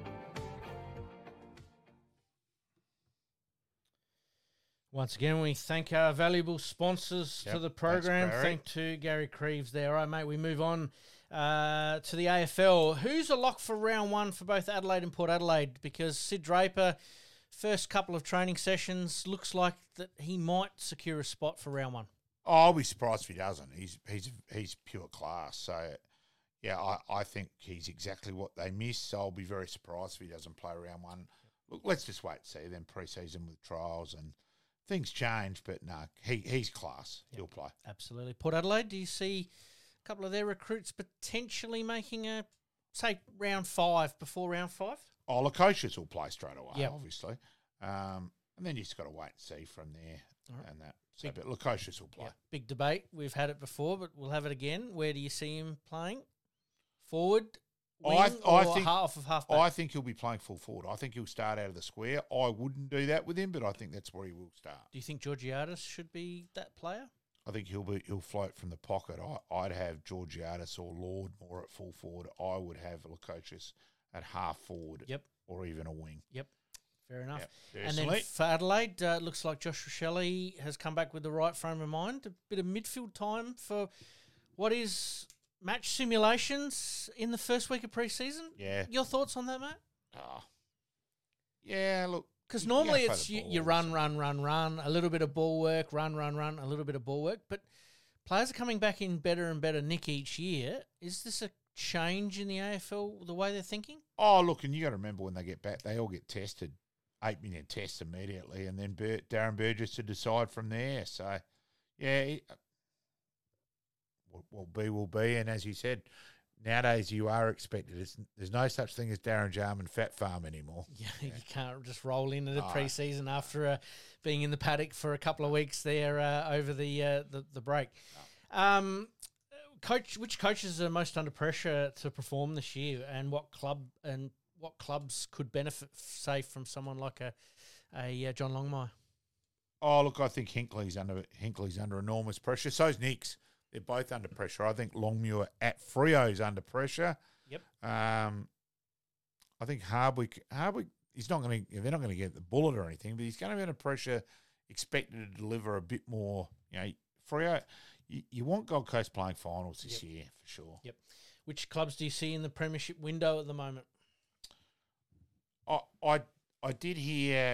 Once again, we thank our valuable sponsors to Yep, the thanks, program. Barry. Thank to Gary Creeves there. All right, mate, we move on to the AFL. Who's a lock for round one for both Adelaide and Port Adelaide? Because Sid Draper, first couple of training sessions, looks like that he might secure a spot for round one. Oh, I'll be surprised if he doesn't. He's pure class. So, yeah, I think he's exactly what they miss. So I'll be very surprised if he doesn't play round one. Look, let's just wait and see. Then pre-season with trials and things change, but no, he's class. Yep. He'll play. Absolutely. Port Adelaide, do you see a couple of their recruits potentially making a, say, round 5 before round 5? Oh, the coaches will play straight away, Yep. obviously. And then you just got to wait and see from there. and that. So, but Lukosius will play. Yeah, big debate. We've had it before, but we'll have it again. Where do you see him playing? Forward, wing, I or think half of halfback? I think he'll be playing full forward. I think he'll start out of the square. I wouldn't do that with him, but I think that's where he will start. Do you think Georgiadis should be that player? I think he'll float from the pocket. I'd have Georgiadis or Lord more at full forward. I would have Lukosius at half forward. Yep. Or even a wing. Yep. Fair enough. Yep. And then for Adelaide, looks like Josh Rochelle has come back with the right frame of mind. A bit of midfield time for what is match simulations in the first week of pre-season. Yeah. Your thoughts on that, mate? Yeah, look. Because normally it's you run, a little bit of ball work, run, a little bit of ball work. But players are coming back in better and better nick each year. Is this a change in the AFL, the way they're thinking? Oh, look, and you got to remember when they get back, they all get tested, 8 million tests immediately, and then Darren Burgess to decide from there. So, yeah, what will be. And as you said, nowadays you are expected. There's no such thing as Darren Jarman Fat Farm anymore. Yeah, you can't just roll into the pre-season after being in the paddock for a couple of weeks there over the break. No. Which coaches are most under pressure to perform this year, and what clubs could benefit, say, from someone like a John Longmire? Oh, look, I think Hinckley's under enormous pressure. So's Nicks. They're both under pressure. I think Longmuir at Freo's under pressure. Yep. I think Hardwick, they're not going to get the bullet or anything, but he's going to be under pressure, expected to deliver a bit more. Freo, you want Gold Coast playing finals this year for sure. Yep. Which clubs do you see in the premiership window at the moment? I did hear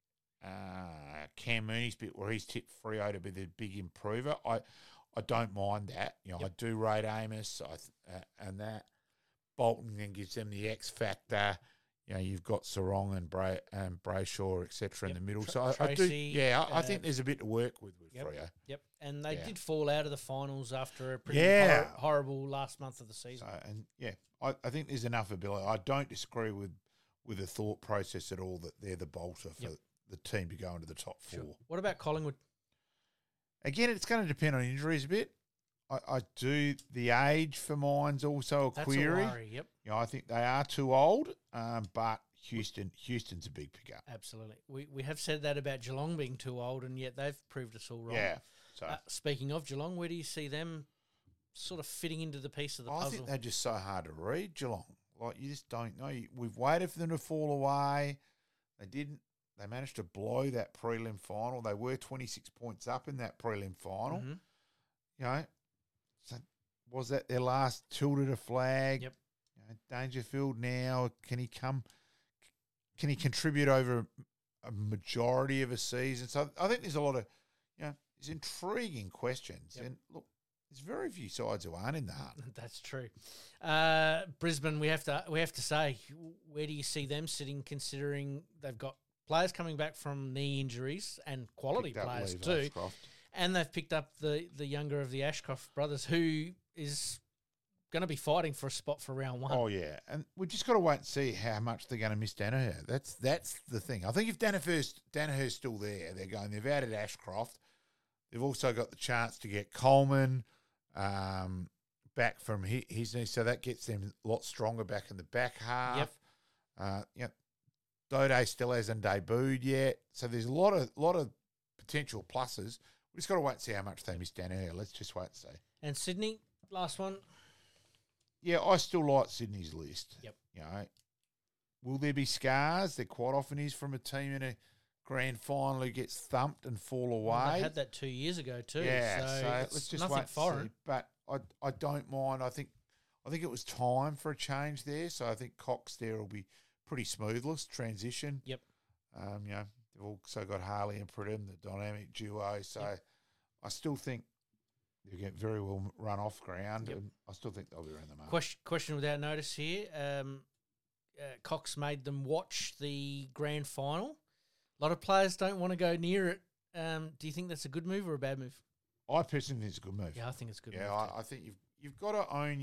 Cam Mooney's bit where he's tipped Freo to be the big improver. I don't mind that. I do rate Amos and that. Bolton then gives them the X factor. You've got Sarong and Brayshaw, etc. in the middle. So Tracy, I think there's a bit to work with Freo. Yep, and they did fall out of the finals after a pretty horrible last month of the season. I think there's enough ability. I don't disagree with the thought process at all that they're the bolter for the team to go into the top four. Sure. What about Collingwood? Again, it's going to depend on injuries a bit. I do. The age for mine's also a query. That's a worry, yep. I think they are too old, but Houston's a big pickup. Absolutely. We have said that about Geelong being too old, and yet they've proved us all wrong. Yeah. So speaking of Geelong, where do you see them sort of fitting into the piece of the puzzle? I think they're just so hard to read, Geelong. Like, you just don't know. We've waited for them to fall away. They didn't. They managed to blow that prelim final. They were 26 points up in that prelim final. Mm-hmm. So was that their last tilted a flag? Yep. Dangerfield now, can he contribute over a majority of a season? So I think there's a lot of, there's intriguing questions. Yep. And look, there's very few sides who aren't in the hunt. That's true. Brisbane, we have to say, where do you see them sitting, considering they've got players coming back from knee injuries and quality players too, Ashcroft. And they've picked up the younger of the Ashcroft brothers, who is going to be fighting for a spot for round one. Oh yeah, and we've just got to wait and see how much they're going to miss Danaher. That's the thing. I think if Danaher's still there, they're going. They've added Ashcroft. They've also got the chance to get Coleman back from his knee, so that gets them a lot stronger back in the back half. Yep. Dode still hasn't debuted yet, so there's a lot of potential pluses. We just got to wait and see how much they miss Danaher. Let's just wait and see. And Sydney, last one. Yeah, I still like Sydney's list. Yep. Will there be scars? There quite often is from a team in a grand final who gets thumped and fall away. Well, they had that 2 years ago too. Yeah, so let's just wait and see. But I don't mind. I think it was time for a change there. So I think Cox there will be pretty smoothless transition. Yep. They've also got Harley and Pridham, the dynamic duo. So I still think they'll get very well run off ground, and I still think they'll be around the mark. Question without notice here. Cox made them watch the grand final. A lot of players don't want to go near it. Do you think that's a good move or a bad move? I personally think it's a good move. Yeah, I think it's a good move. Yeah, I think you've got to own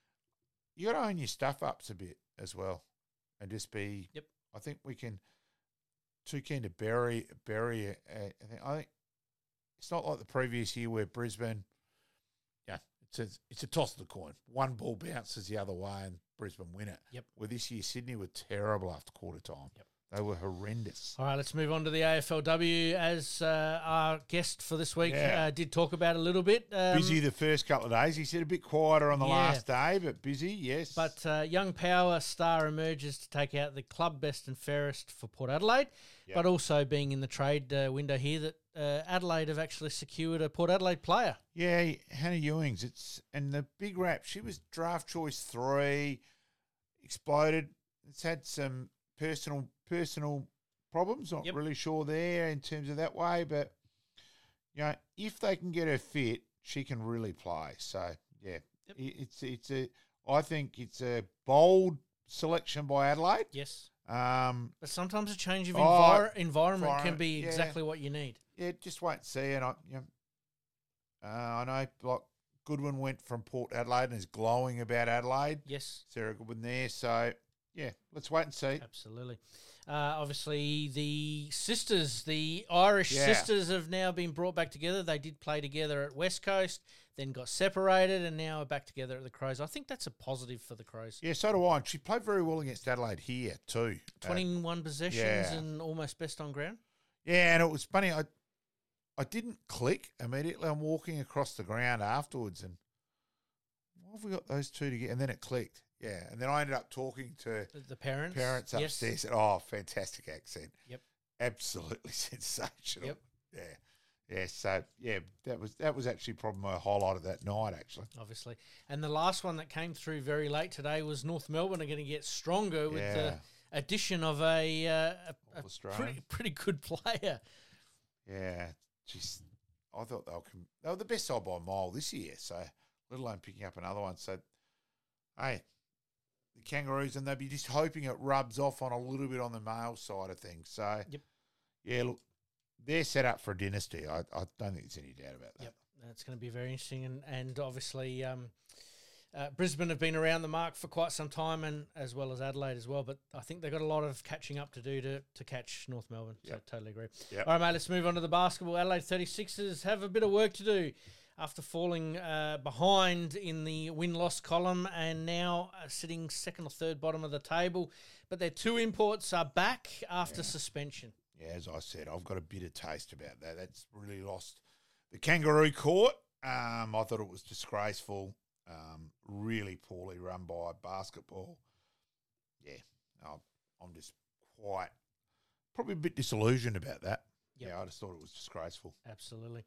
your stuff ups a bit as well, and just be. Yep. I think we can. Too keen to bury. I think it's not like the previous year where Brisbane, it's a toss of the coin. One ball bounces the other way and Brisbane win it. Yep. Where this year Sydney were terrible after quarter time. Yep. They were horrendous. All right, let's move on to the AFLW. As our guest for this week Yeah. did talk about a little bit. Busy the first couple of days. He said a bit quieter on the Yeah. last day, but busy, yes. But young power star emerges to take out the club best and fairest for Port Adelaide, but also being in the trade window here that Adelaide have actually secured a Port Adelaide player. Yeah, Hannah Ewings. And the big rap, she was draft choice 3, exploded. It's had some personal problems. Not really sure there in terms of that way, but if they can get her fit, she can really play. So yeah, I think it's a bold selection by Adelaide. Yes. But sometimes a change of environment can be exactly what you need. Yeah, just wait and see. And I know like Goodwin went from Port Adelaide and is glowing about Adelaide. Yes. Sarah Goodwin there. So yeah, let's wait and see. Absolutely. Obviously, the sisters, the Irish sisters, have now been brought back together. They did play together at West Coast, then got separated, and now are back together at the Crows. I think that's a positive for the Crows. Yeah, so do I. And she played very well against Adelaide here too. 21 possessions and almost best on ground. Yeah, and it was funny. I didn't click immediately. I'm walking across the ground afterwards, and why have we got those two together? And then it clicked. Yeah, and then I ended up talking to the parents upstairs. Yes. Oh, fantastic accent. Yep. Absolutely sensational. Yep. Yeah. Yeah, so, that was actually probably my highlight of that night, actually. Obviously. And the last one that came through very late today was North Melbourne are going to get stronger with the addition of a pretty good player. Yeah, just I thought they were the best side by a mile this year, so let alone picking up another one. So, hey, the Kangaroos, and they'd be just hoping it rubs off on a little bit on the male side of things. So, yeah, look, they're set up for a dynasty. I don't think there's any doubt about that. Yep, it's going to be very interesting. And obviously, Brisbane have been around the mark for quite some time, and as well as Adelaide as well. But I think they've got a lot of catching up to do to catch North Melbourne. So totally agree. Yep. All right, mate, let's move on to the basketball. Adelaide 36ers have a bit of work to do after falling behind in the win-loss column and now sitting second or third bottom of the table. But their two imports are back after suspension. Yeah, as I said, I've got a bitter taste about that. That's really lost the Kangaroo court. I thought it was disgraceful, really poorly run by basketball. Yeah, I'm just probably a bit disillusioned about that. Yep. Yeah, I just thought it was disgraceful. Absolutely.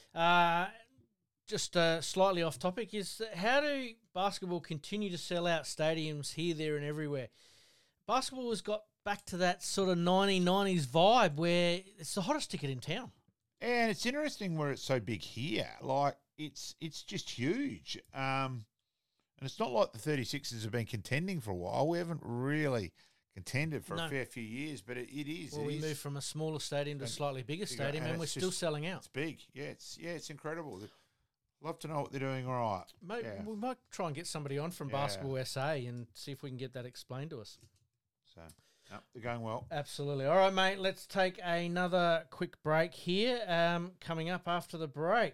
Just slightly off topic is how do basketball continue to sell out stadiums here, there and everywhere? Basketball has got back to that sort of 1990s vibe where it's the hottest ticket in town. And it's interesting where it's so big here. Like, it's just huge. And it's not like the 36ers have been contending for a while. We haven't really contended for a fair few years, but it is. Well, we moved from a smaller stadium to a slightly bigger stadium, and we're still selling out. It's big. Yeah, it's incredible. Love to know what they're doing right. Mate, we might try and get somebody on from Basketball SA and see if we can get that explained to us. So, they're going well. Absolutely. All right, mate, let's take another quick break here. Coming up after the break.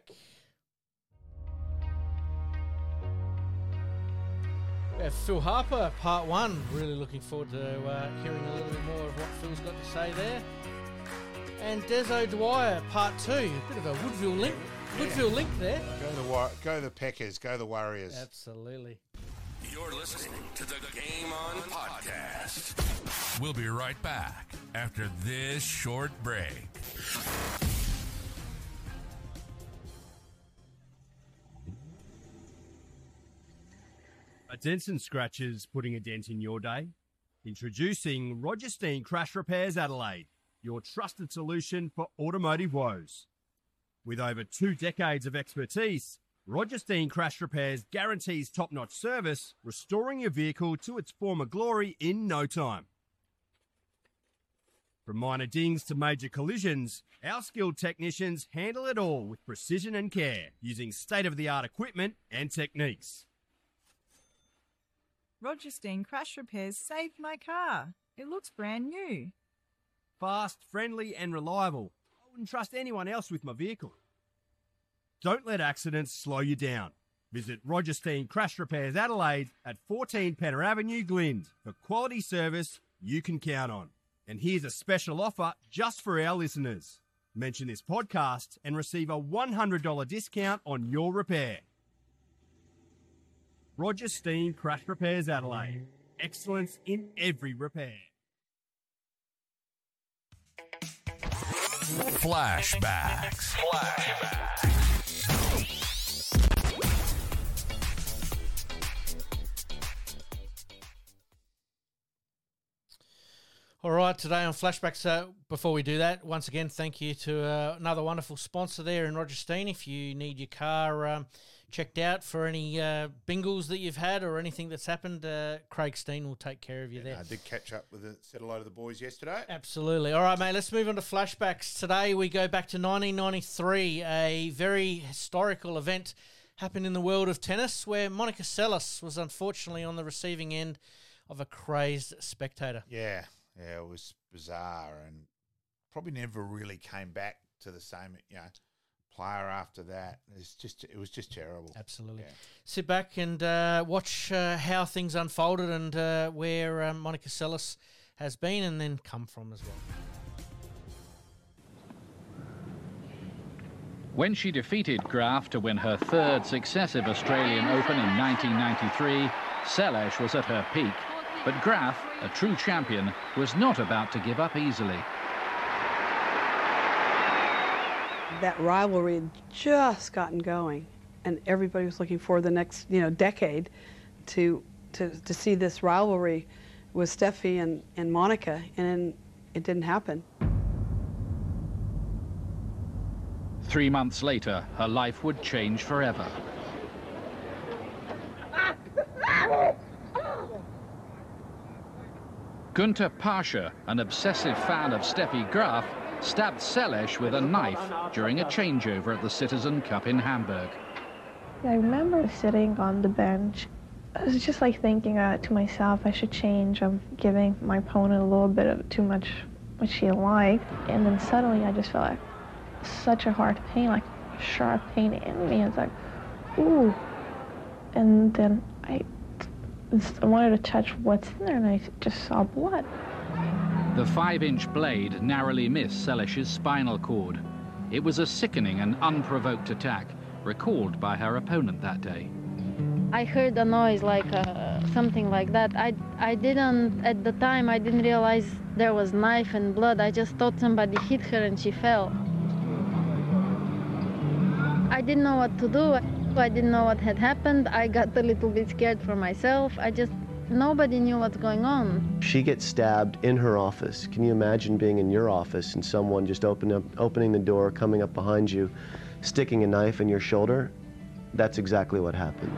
We have Phil Harper, part 1. Really looking forward to hearing a little bit more of what Phil's got to say there. And Des O'Dwyer, part 2. A bit of a Woodville link. Woodville link there. Go the Packers. Go the Warriors. Absolutely. You're listening to the Game On Podcast. We'll be right back after this short break. A Dents and Scratches putting a dent in your day? Introducing Roger Steen Crash Repairs Adelaide, your trusted solution for automotive woes. With over 2 decades of expertise, Roger Steen Crash Repairs guarantees top-notch service, restoring your vehicle to its former glory in no time. From minor dings to major collisions, our skilled technicians handle it all with precision and care, using state-of-the-art equipment and techniques. Roger Steen Crash Repairs saved my car. It looks brand new. Fast, friendly and reliable. I wouldn't trust anyone else with my vehicle. Don't let accidents slow you down. Visit Roger Steen Crash Repairs Adelaide at 14 Penner Avenue, Glynde, for quality service you can count on. And here's a special offer just for our listeners. Mention this podcast and receive a $100 discount on your repair. Roger Steen Crash Repairs Adelaide. Excellence in every repair. Flashbacks. All right, today on Flashbacks, before we do that, once again, thank you to another wonderful sponsor there in Roger Steen. If you need your car checked out for any bingles that you've had or anything that's happened, Craig Steen will take care of you there. I did catch up with said hello to the boys yesterday. Absolutely. All right, mate, let's move on to Flashbacks. Today we go back to 1993, a very historical event happened in the world of tennis where Monica Seles was unfortunately on the receiving end of a crazed spectator. Yeah, it was bizarre and probably never really came back to the same, player after that. It was just terrible. Absolutely. Yeah. Sit back and watch how things unfolded and where Monica Seles has been and then come from as well. When she defeated Graf to win her third successive Australian Open in 1993, Seles was at her peak. But Graf, a true champion, was not about to give up easily. That rivalry had just gotten going, and everybody was looking for the next, decade to see this rivalry with Steffi and Monica, and it didn't happen. 3 months later, her life would change forever. Günter Pascher, an obsessive fan of Steffi Graf, stabbed Seles with a knife during a changeover at the Citizen Cup in Hamburg. I remember sitting on the bench. I was just thinking to myself, I should change. I'm giving my opponent a little bit of too much what she liked. And then suddenly I just felt such a hard pain, a sharp pain in me. It's ooh. And then I wanted to touch what's in there, and I just saw blood. The 5-inch blade narrowly missed Seles's spinal cord. It was a sickening and unprovoked attack, recalled by her opponent that day. I heard a noise something like that. I didn't, at the time, I didn't realize there was knife and blood. I just thought somebody hit her and she fell. I didn't know what to do. I didn't know what had happened. I got a little bit scared for myself. Nobody knew what's going on. She gets stabbed in her office. Can you imagine being in your office and someone just opening the door, coming up behind you, sticking a knife in your shoulder? That's exactly what happened.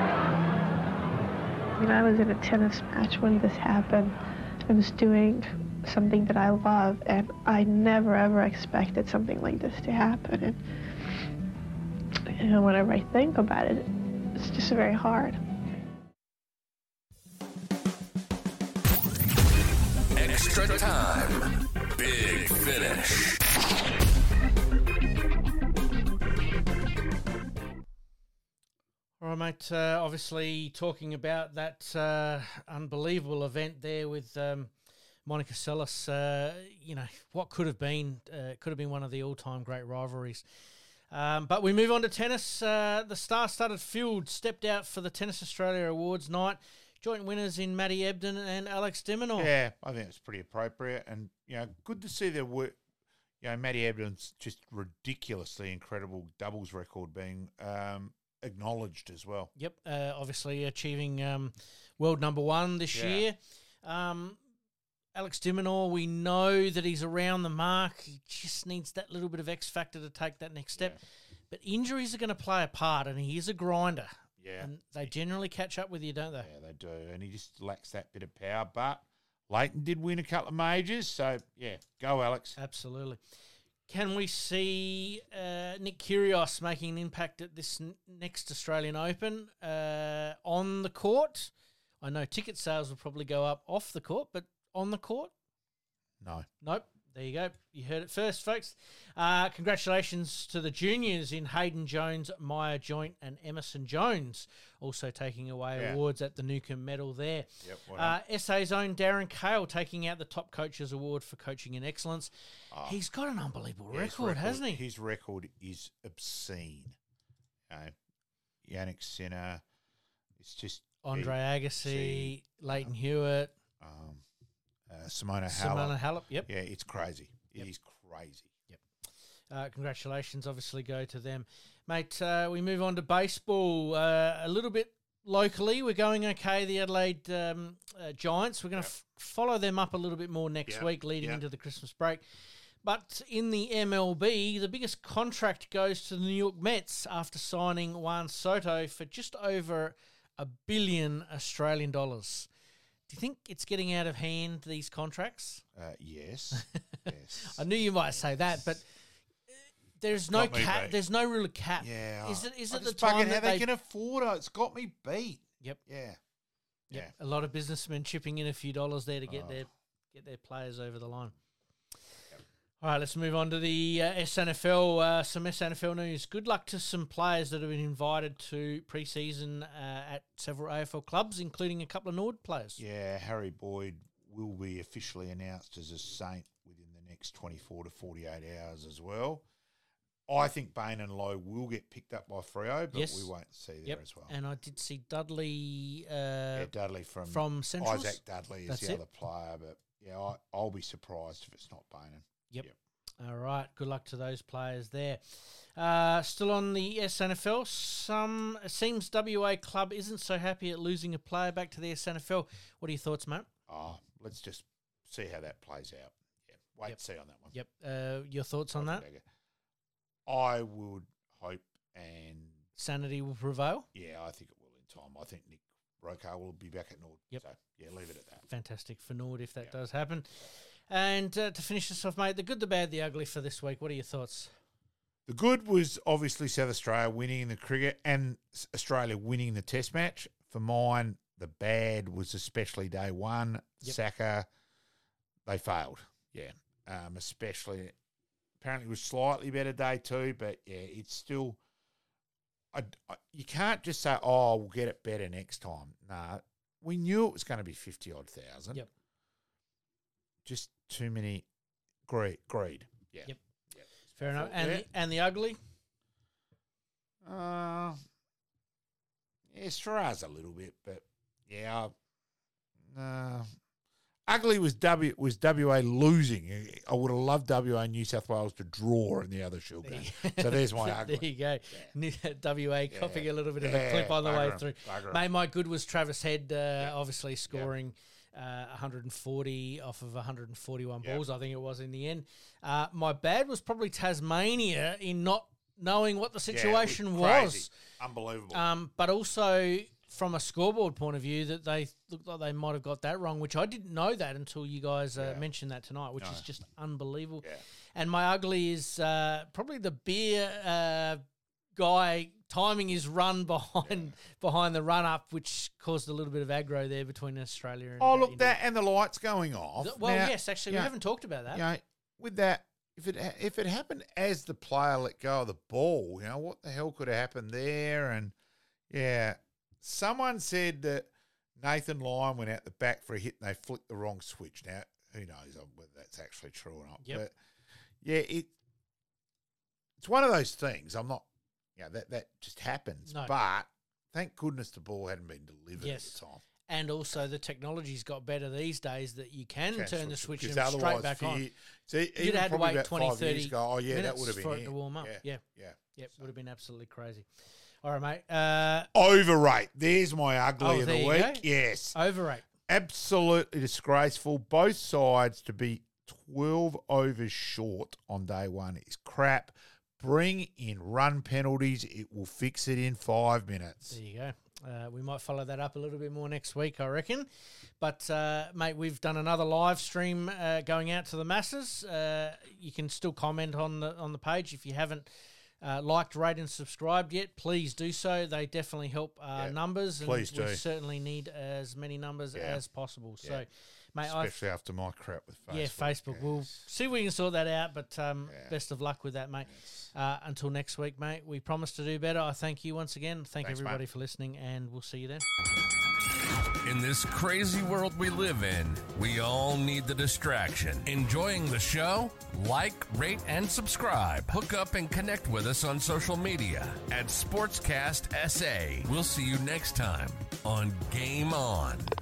I was in a tennis match when this happened. I was doing something that I love, and I never ever expected something like this to happen. And whenever I think about it, it's just very hard. Extra time. Big finish. All right, mate. Obviously, talking about that unbelievable event there with Monica Seles, what could have been one of the all-time great rivalries. But we move on to tennis. The star-studded field stepped out for the Tennis Australia Awards night. Joint winners in Maddie Ebden and Alex de Minaur. Yeah, I think it's pretty appropriate, and good to see their work. Maddie Ebden's just ridiculously incredible doubles record being acknowledged as well. Yep, obviously achieving world number one this year. Alex de Minaur, we know that he's around the mark. He just needs that little bit of X factor to take that next step. Yeah. But injuries are going to play a part, and he is a grinder. Yeah. And they generally catch up with you, don't they? Yeah, they do. And he just lacks that bit of power. But Leighton did win a couple of majors. So, yeah, go Alex. Absolutely. Can we see Nick Kyrgios making an impact at this next Australian Open on the court? I know ticket sales will probably go up off the court, but on the court? No. Nope. There you go. You heard it first, folks. Congratulations to the juniors in Hayden Jones, Maya Joint, and Emerson Jones, also taking away awards at the Newcomb Medal there. Yep, well SA's own Darren Cale taking out the Top Coaches Award for coaching in excellence. He's got an unbelievable record, hasn't he? His record is obscene. Yannick Sinner, it's just... Andre Agassi, Leighton Hewitt. Simona Halep, yep. Yeah, it's crazy. It is crazy. Yep. Congratulations obviously go to them. Mate, we move on to baseball a little bit locally. We're going okay, the Adelaide Giants. We're going to follow them up a little bit more next week leading into the Christmas break. But in the MLB, the biggest contract goes to the New York Mets after signing Juan Soto for just over $1 billion Australian dollars. Do you think it's getting out of hand, these contracts? Yes. Yes. I knew you might say that, but there's no cap. There's no real cap. Yeah. Is it the time that they can afford it? It's got me beat. Yep. Yeah. Yeah. A lot of businessmen chipping in a few dollars there to get their players over the line. All right, let's move on to the SNFL. Some SNFL news. Good luck to some players that have been invited to pre-season at several AFL clubs, including a couple of Nord players. Yeah, Harry Boyd will be officially announced as a Saint within the next 24 to 48 hours as well. I think Bain and Lowe will get picked up by Freo, but we won't see there as well. And I did see Dudley. Dudley from Centrals. Isaac Dudley is the other player, but I'll be surprised if it's not Bain. Yep. All right. Good luck to those players there. Still on the SNFL, it seems WA club isn't so happy at losing a player back to the SNFL. What are your thoughts, mate? Let's just see how that plays out. Yeah, wait and see on that one. Yep. Your thoughts on that? I would hope and sanity will prevail. Yeah, I think it will in time. I think Nick Rokar will be back at Nord. Yep. So, leave it at that. Fantastic for Nord if that does happen. And to finish this off, mate, the good, the bad, the ugly for this week. What are your thoughts? The good was obviously South Australia winning the cricket and Australia winning the test match. For mine, the bad was especially day one. Saka, they failed. Yeah. Especially, apparently it was slightly better day two, but it's still, you can't just say, we'll get it better next time. Nah, we knew it was going to be 50-odd thousand. Yep. Just too many greed. Yeah. Yep. Fair enough. And the ugly? Shiraz a little bit, but ugly was WA losing. I would have loved WA New South Wales to draw in the other Shield game. So there's my ugly. There you go. WA copying a little bit of a clip on the way through. Mate, my good was Travis Head, obviously scoring 140 off of 141 balls, I think it was in the end. My bad was probably Tasmania in not knowing what the situation was. Unbelievable. But also from a scoreboard point of view, that they looked like they might have got that wrong, which I didn't know that until you guys mentioned that tonight, which is just unbelievable. Yeah. And my ugly is probably the beer guy timing his run behind the run up, which caused a little bit of aggro there between Australia and India. that and the lights going off. Well, yes, actually, we haven't talked about that. With that, if it happened as the player let go of the ball, what the hell could have happened there? And someone said that Nathan Lyon went out the back for a hit and they flicked the wrong switch. Now, who knows whether that's actually true or not? Yep. But it's one of those things. I'm not. That just happens. No. But thank goodness the ball hadn't been delivered at the time. And also the technology's got better these days that you can turn the switch and otherwise straight back on. You'd had to wait 20, 5 30 years ago, minutes that would have been for it to warm up. Yeah. Would have been absolutely crazy. All right, mate. Overrate. There's my ugly of the week. Go. Yes. Overrate. Absolutely disgraceful. Both sides to be 12 overs short on day one is crap. Bring in run penalties. It will fix it in 5 minutes. There you go. We might follow that up a little bit more next week, I reckon. But, mate, we've done another live stream going out to the masses. You can still comment on the page if you haven't liked, rated, and subscribed yet, please do so. They definitely help numbers. And please do. We certainly need as many numbers as possible. Yeah. So, mate, especially after my crap with Facebook. Yeah, Facebook. We'll see if we can sort that out, but best of luck with that, mate. Until next week, mate, we promise to do better. I thank you once again. Thanks, everybody, for listening, and we'll see you then. In this crazy world we live in, we all need the distraction. Enjoying the show? Like, rate, and subscribe. Hook up and connect with us on social media at Sportscast SA. We'll see you next time on Game On.